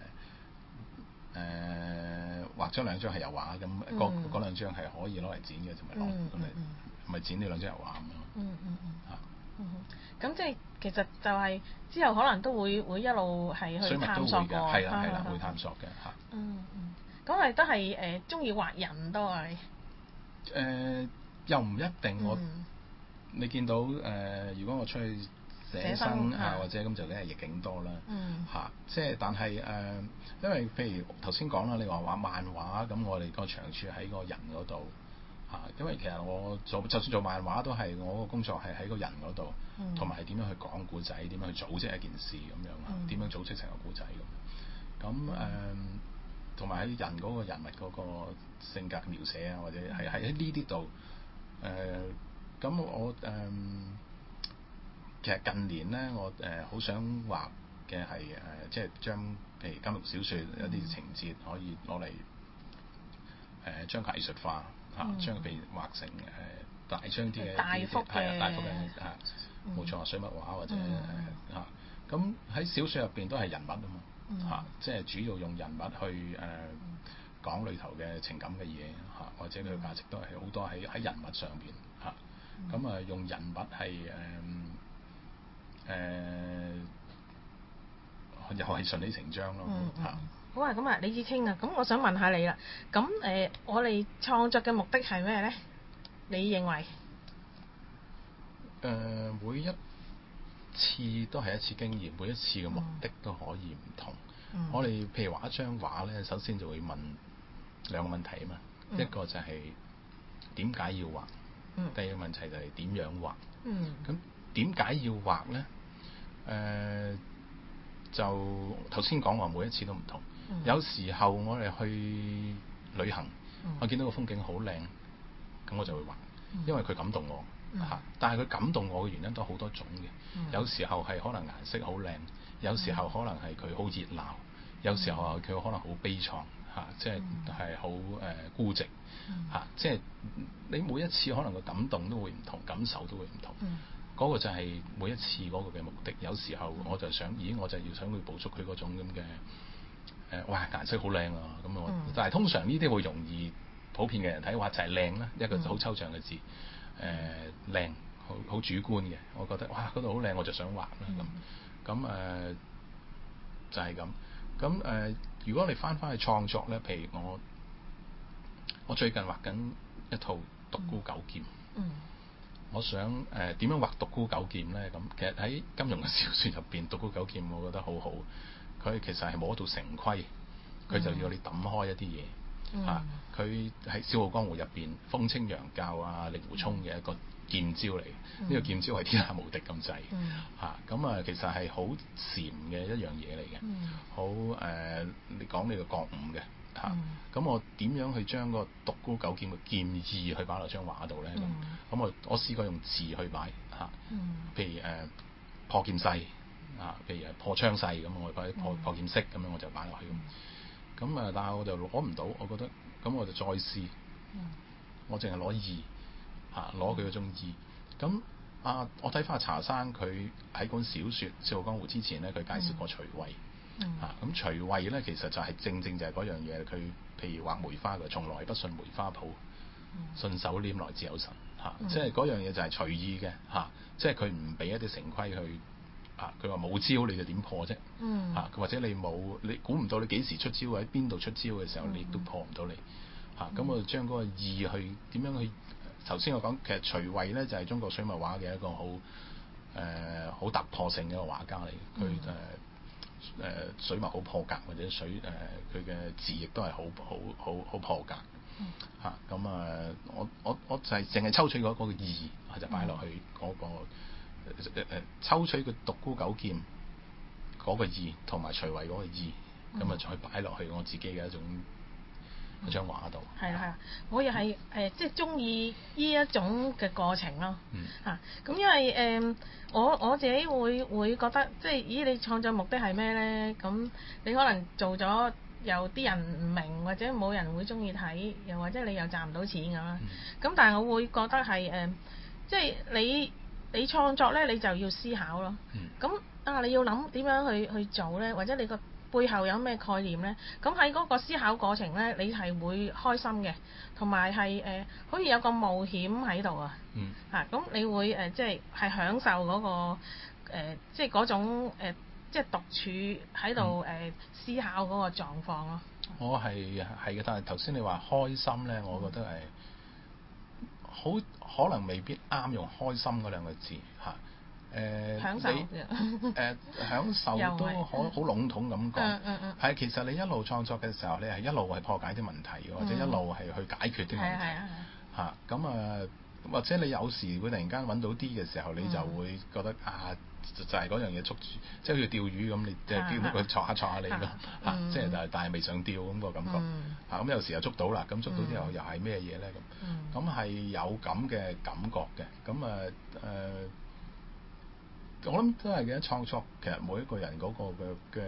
畫咗2張係油畫，咁嗰2張係可以攞嚟展嘅，就咪攞咪展呢2張油畫咁樣。 咁即係其實就係之後可能都會一路係去探索過， 係啦，會探索嘅嚇。 咁係都係中意畫人多啊？ 又唔一定你見到如果我出去寫生或者咁就梗係逆境多啦嚇。即係但係因為譬如頭先講啦，你話畫漫畫咁，我哋個長處喺個人嗰度嚇。因為其實我就算做漫畫都係我個工作係喺個人嗰度，同埋點樣去講故仔，點樣去組織一件事咁樣，點樣組織成個故仔咁。同埋喺人嗰個人物嗰個性格描寫啊，或者係喺呢啲度咁我其實近年咧，我好想畫嘅係即係將譬如金庸小説有啲情節可以攞嚟將佢藝術化嚇，將佢畫成大張啲嘅大幅嘅冇錯，水墨畫或者嚇。咁喺小説入邊都係人物啊嘛嚇，即係主要用人物去講裏頭嘅情感嘅嘢嚇，或者佢嘅價值都係好多喺人物上邊嚇。咁用人物係又係順理成章咯嚇。 好啊，咁啊，李芷菁啊，咁我想問下你啦。咁我哋創作嘅目的係咩咧？你認為？ 每一次都係一次經驗，每一次嘅目的都可以唔同。我哋譬如畫一張畫咧，首先就會問2個問題啊嘛。一個就係點解要畫？第二個問題就係點樣畫？咁點解要畫咧？就頭先講話每一次都唔同。有時候我哋去旅行，我見到個風景好靚，咁我就會畫，因為佢感動我嚇。但係佢感動我嘅原因都好多種嘅。有時候係可能顏色好靚，有時候可能係佢好熱鬧，有時候佢可能好悲愴嚇，即係好孤寂嚇。即係你每一次可能個感動都會唔同，感受都會唔同。嗰個就係每一次嗰個嘅目的。有時候我就想，我就要想去捕捉佢嗰種咁嘅哇顏色好靚啊咁但係通常呢啲會容易普遍嘅人睇話就係靚啦，一個好抽象嘅字靚，好主觀嘅。我覺得哇嗰度好靚，我就想畫啦咁就係咁。咁如果你翻去創作咧，譬如我最近畫緊一套獨孤九劍。我想點樣畫獨孤九劍咧？咁其實喺金庸嘅小説入邊，獨孤九劍我覺得好好。佢其實係冇一道城規，佢就要你抌開一啲嘢嚇。佢喺《笑傲江湖》入邊，風清揚教啊，令狐沖嘅一個劍招嚟。呢個劍招係天下無敵咁滯嚇。咁其實係好禪嘅一樣嘢嚟嘅，好你講你個覺悟嘅嚇。咁我點樣去將個獨孤九劍嘅劍意去擺落張畫度咧？咁我試過用字去擺嚇，譬如破劍勢啊，譬如破槍勢咁，我擺破劍式咁樣我就擺落去咁。但係我就攞唔到，我覺得咁我就再試。我淨係攞意嚇，攞佢嗰種意。咁我睇翻查生佢喺本小説《笑傲江湖》之前咧，佢介紹過徐渭嚇。咁徐渭咧其實就係正就係嗰樣嘢。佢譬如畫梅花嘅，從來不信梅花譜，信手拈來自有神嚇。即係嗰樣嘢就係隨意嘅嚇。即係佢唔俾一啲城規去嚇。佢話冇招你就點破啫嚇。或者你估唔到你幾時出招，喺邊度出招嘅時候，你亦都破唔到你嚇。咁我就將嗰個意去點樣去。頭先我講其實徐渭咧就係中國水墨畫嘅一個好突破性嘅一個畫家嚟嘅。佢水墨好破格，或者佢嘅字亦都係好破格嚇。咁我就係淨係抽取嗰個意，就擺落去嗰個抽取個獨孤九劍嗰個意，同埋徐渭嗰個意，咁再擺落去我自己嘅一種嗰張畫度。 係啦係啦，我又係即係中意呢一種嘅過程咯。咁因為我自己會覺得即係咦你創作目的係咩咧？咁你可能做咗有啲人唔明，或者冇人會中意睇，又或者你又賺唔到錢咁啦。咁但係我會覺得係即係你創作咧，你就要思考咯。咁你要諗點樣去做咧，或者你個背後有咩概念咧？咁喺嗰個思考過程咧，你係會開心嘅，同埋係好似有個冒險喺度啊。咁你會即係享受嗰個即係嗰種即係獨處喺度思考嗰個狀況咯。 我係嘅，但係頭先你話開心咧，我覺得係可能未必啱用開心嗰兩個字嚇。 享受享受都好籠統咁講。係其實你一路創作嘅時候，你係一路係破解啲問題，或者一路係去解決啲問題嚇。咁或者你有時會突然間揾到啲嘅時候，你就會覺得就係嗰樣嘢捉住，即係好似釣魚咁，你即係叫佢戳下你咯嚇，即係但係未上釣咁個感覺嚇。咁有時又捉到啦，咁捉到之後又係咩嘢咧咁？咁係有咁嘅感覺嘅。咁我諗都係嘅，創作其實每一個人嗰個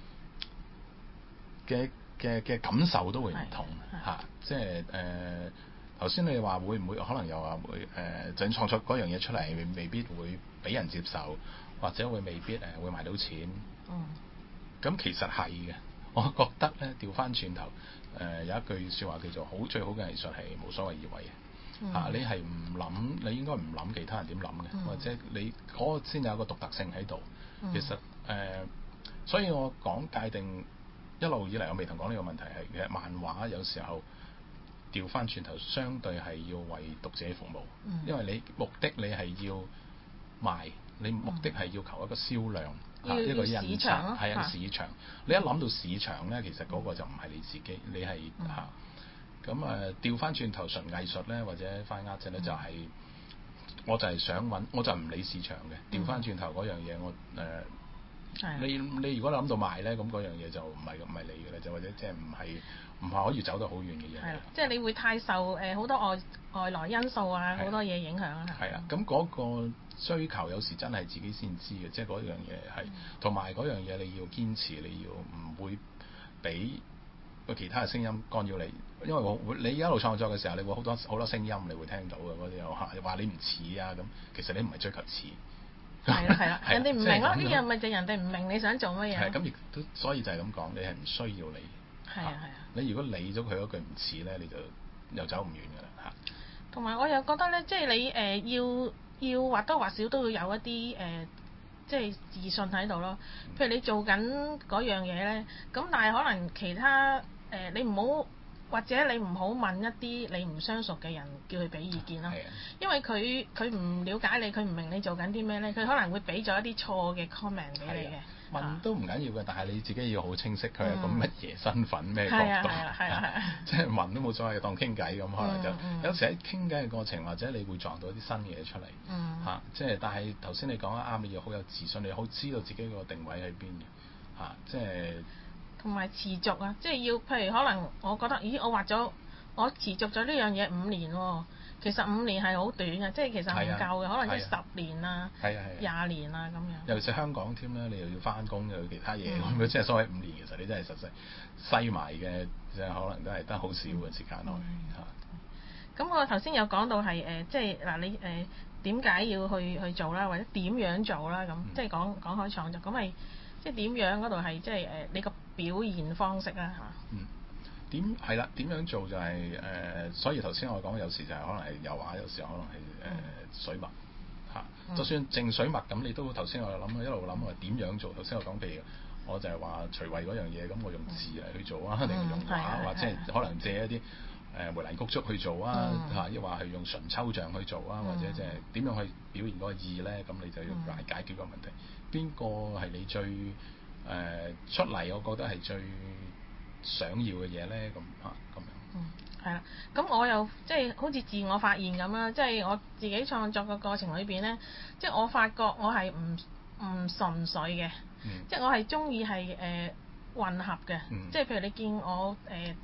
嘅感受都會唔同嚇。即係頭先你話會唔會可能又話會就創作嗰樣嘢出嚟，未必會俾人接受，或者未必會賣到錢。咁其實係嘅，我覺得咧調翻轉頭有一句説話叫做最好嘅藝術係無所謂而為嘅。你係唔諗，你應該唔諗其他人點諗嘅，或者你嗰個先有一個獨特性喺度。其實所以我講界定一路以嚟，我未同講呢個問題係其實漫畫有時候調翻轉頭，相對係要為讀者服務。因為你目的你係要賣，你目的係要求一個銷量一個印刷係一個市場。你一諗到市場咧，其實嗰個就唔係你自己，你係咁調翻轉頭純藝術咧，或者fine art咧，就係我就係想揾，我就唔理市場嘅。調翻轉頭嗰樣嘢，我你如果諗到賣咧，咁嗰樣嘢就唔係你嘅啦，就或者即係唔係可以走得好遠嘅嘢。係啦， 即係你會太受好多外來因素啊，好多嘢影響啊。 係啦，咁嗰個追求有時真係自己先知嘅，即係嗰樣嘢係，同埋嗰樣嘢你要堅持，你要唔會俾其他嘅聲音干擾你。因為你一路創作嘅時候，你會好多聲音，你會聽到嘅嗰啲話你唔似啊咁，其實你唔係追求似。 係啦，人哋唔明咯，呢樣咪就人哋唔明你想做乜嘢。 係咁亦都，所以就係咁講，你係唔需要理。 係啊。 你如果理咗佢嗰句唔似咧，你就又走唔遠㗎啦嚇。 同埋我又覺得咧，即係你要或多或少都要有一啲即係自信喺度咯。譬如你做緊嗰樣嘢咧，咁但係可能其他你唔好，或者你唔好問一啲你唔相熟嘅人，叫佢俾意見咯。因為佢唔了解你，佢唔明你做緊啲咩咧，佢可能會俾咗一啲錯嘅 comment 俾你嘅。 問都唔緊要嘅，但係你自己要好清晰佢係個乜嘢身份咩角度。即係問都冇所謂，當傾偈咁可能就有時喺傾偈嘅過程，或者你會撞到一啲新嘢出嚟。即係但係頭先你講得啱，你要好有自信，你好知道自己個定位喺邊嘅。即係同埋持續啊，即係要譬如可能我覺得，咦，我持續咗呢樣嘢5年喎，其實5年係好短嘅，即係其實唔夠嘅，可能即係10年啊、20年啊咁樣。 尤其是香港添啦，你又要翻工又要其他嘢，咁即係所謂5年，其實你真係實細埋嘅，即係可能都係得好少嘅時間內咁我頭先有講到係即係嗱你點解要去做啦，或者點樣做啦咁，即係講開創作，咁係即係點樣嗰度係即係你個表現方式啦嚇。 係啦，點樣做就係所以頭先我講有時就係可能係油畫，有時可能係水墨嚇。就算淨水墨咁，你都頭先我一路諗話點樣做。頭先我講譬如我就係話徐渭嗰樣嘢，咁我用字嚟去做啊，定係用畫，或者係可能借一啲梅蘭菊竹去做啊嚇，亦話係用純抽象去做啊，或者即係點樣去表現嗰個意咧？咁你就要解決個問題。邊個係你最出嚟？我覺得係最想要嘅嘢咧，咁樣。 係啦，咁我又即係好似自我發現咁啦，即係我自己創作嘅過程裏邊咧，即係我發覺我係唔純粹嘅，即係我係中意係混合嘅，即係譬如你見我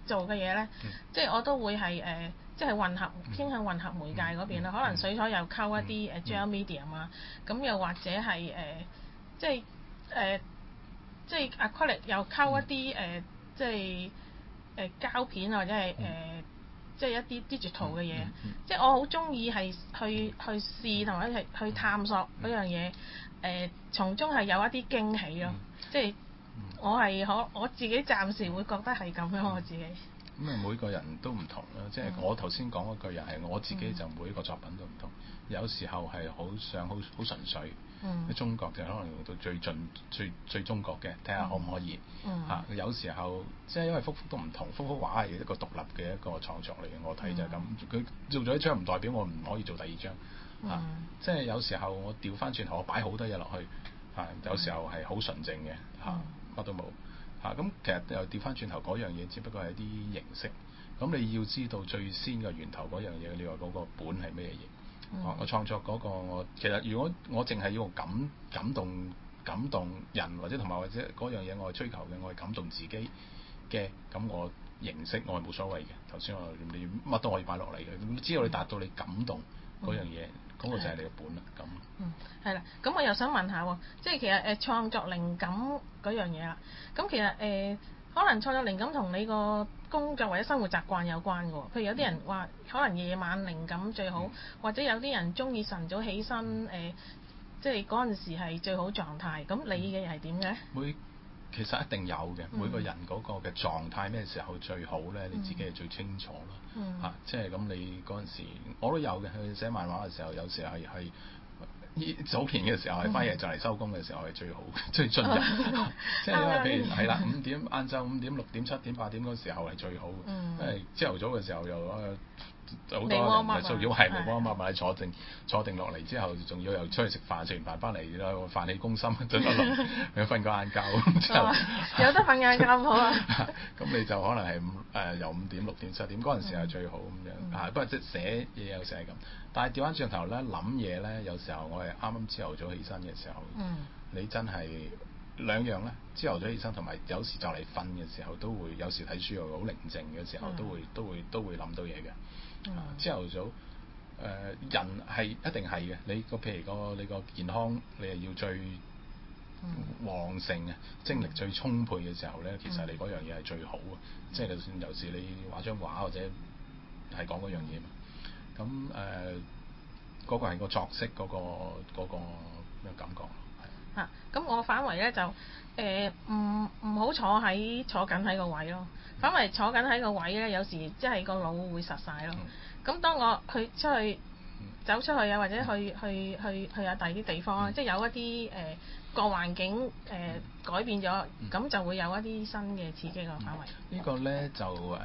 做嘅嘢咧，即係我都會係即係傾向混合媒介嗰邊啦。可能水彩又溝一啲gel medium 啊，咁又或者係即係即係 acrylic 又溝一啲即係膠片或者係即係一啲 digital 嘅嘢。即係我好中意係去試同埋係去探索嗰樣嘢，從中係有一啲驚喜咯。即係我自己暫時會覺得係咁樣我自己。 咁啊，每個人都唔同啦，即係我頭先講嗰句又係我自己就每一個作品都唔同，有時候係好想好純粹，中國就可能用到最盡最中國嘅，睇下可唔可以嚇。有時候即係因為幅都唔同，幅畫係一個獨立嘅一個創作嚟嘅，我睇就係咁。佢做咗一張唔代表我唔可以做第二張嚇。即係有時候我調翻轉頭，我擺好多嘢落去嚇，有時候係好純正嘅嚇，乜都冇。咁其實又調翻轉頭嗰樣嘢，只不過係啲形式。咁你要知道最先嘅源頭嗰樣嘢，你話嗰個本係咩嘢？我創作嗰個我其實如果我淨係要感動人或者或者嗰樣嘢我係追求嘅，我係感動自己嘅，咁我形式我係冇所謂嘅。頭先我你乜都可以擺落嚟嘅，只要你達到你感動嗰樣嘢，嗰個就係你嘅本啦。咁係啦，咁我又想問下喎，即係其實創作靈感嗰樣嘢啦，咁其實可能創作靈感同你個工作或者生活習慣有關嘅喎。譬如有啲人話可能夜晚靈感最好，或者有啲人中意晨早起身即係嗰陣時係最好狀態。咁你嘅係點嘅？ 其實一定有嘅，每個人嗰個嘅狀態咩時候最好咧，你自己係最清楚啦。即係咁你嗰陣時我都有嘅，去寫漫畫嘅時候，有時係早年嘅時候係翻夜就嚟收工嘅時候係最好最進入，即係因為譬如係啦，5點晏晝5點6點7點8點嗰時候係最好，因為朝頭早嘅時候又好多人係騷擾，係微光嘛，咪坐定落嚟之後，仲要又出去食飯，食完飯翻嚟啦，飯氣攻心，進一輪去瞓個晏覺之後， 有得瞓晏覺好啊！ 咁你就可能係由5點6點7點嗰陣時係最好咁樣。不過即係寫嘢有時係咁，但係調翻轉頭咧諗嘢咧，有時候我係啱啱朝頭早起身嘅時候，你真係兩樣咧，朝頭早起身同埋有時就嚟瞓嘅時候都會，有時睇書又好寧靜嘅時候都會諗到嘢嘅。朝頭早人係一定係嘅，你譬如你個健康你係要最旺盛嘅，精力最充沛嘅時候咧，其實你嗰樣嘢係最好嘅。即係就算有時你畫張畫或者係講嗰樣嘢嘛，咁嗰個係個作息嗰個咩感覺。 咁我反為咧就唔好坐緊喺個位咯。反為坐緊喺個位咧，有時即係個腦會實晒咯。咁當我走出去啊，或者去下第二啲地方，即係有一啲個環境改變咗，咁就會有一啲新嘅刺激咯。反為呢個咧就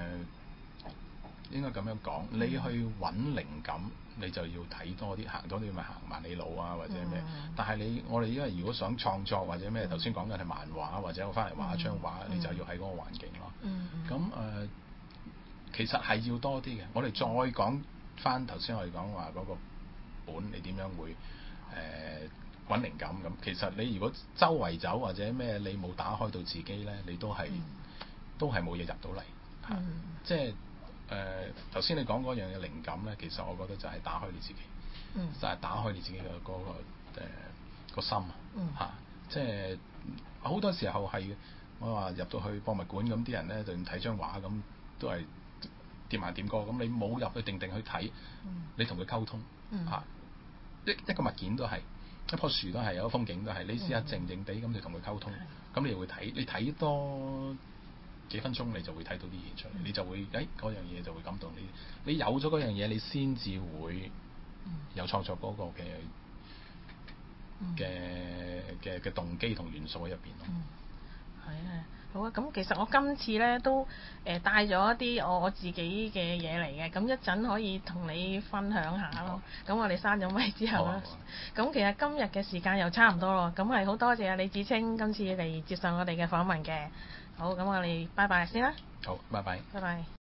應該咁樣講，你去揾靈感，你就要睇多啲，行多啲咪行萬里路啊，或者咩？但係我哋因為如果想創作或者咩，頭先講緊係漫畫或者我翻嚟畫一張畫，你就要喺嗰個環境咯。咁其實係要多啲嘅。我哋再講翻頭先我哋講話嗰個本，你點樣會揾靈感咁？其實你如果周圍走或者咩，你冇打開到自己咧，你都係冇嘢入到嚟。即係頭先你講嗰樣嘅靈感咧，其實我覺得就係打開你自己，就係打開你自己嘅嗰個心即係好多時候係我話入到去博物館咁，啲人咧就睇張畫咁，都係掂埋掂過咁，你冇入去定去睇，你同佢溝通一個物件都係，一棵樹都係，有個風景都係，你試下靜靜地咁你同佢溝通，咁你會睇，你睇多幾分鐘你就會睇到啲嘢出嚟，你就會嗰樣嘢就會感動你。你有咗嗰樣嘢，你先至會有創作嗰個嘅動機同元素喺入邊咯。 係啊，好啊。咁其實我今次咧都帶咗一啲我自己嘅嘢嚟嘅，咁一陣可以同你分享下咯。咁我哋閂咗咪之後啦。咁其實今日嘅時間又差唔多咯，咁係好多謝李芷菁今次嚟接受我哋嘅訪問嘅。好，咁我哋拜拜先啦。 好，拜拜。 拜拜。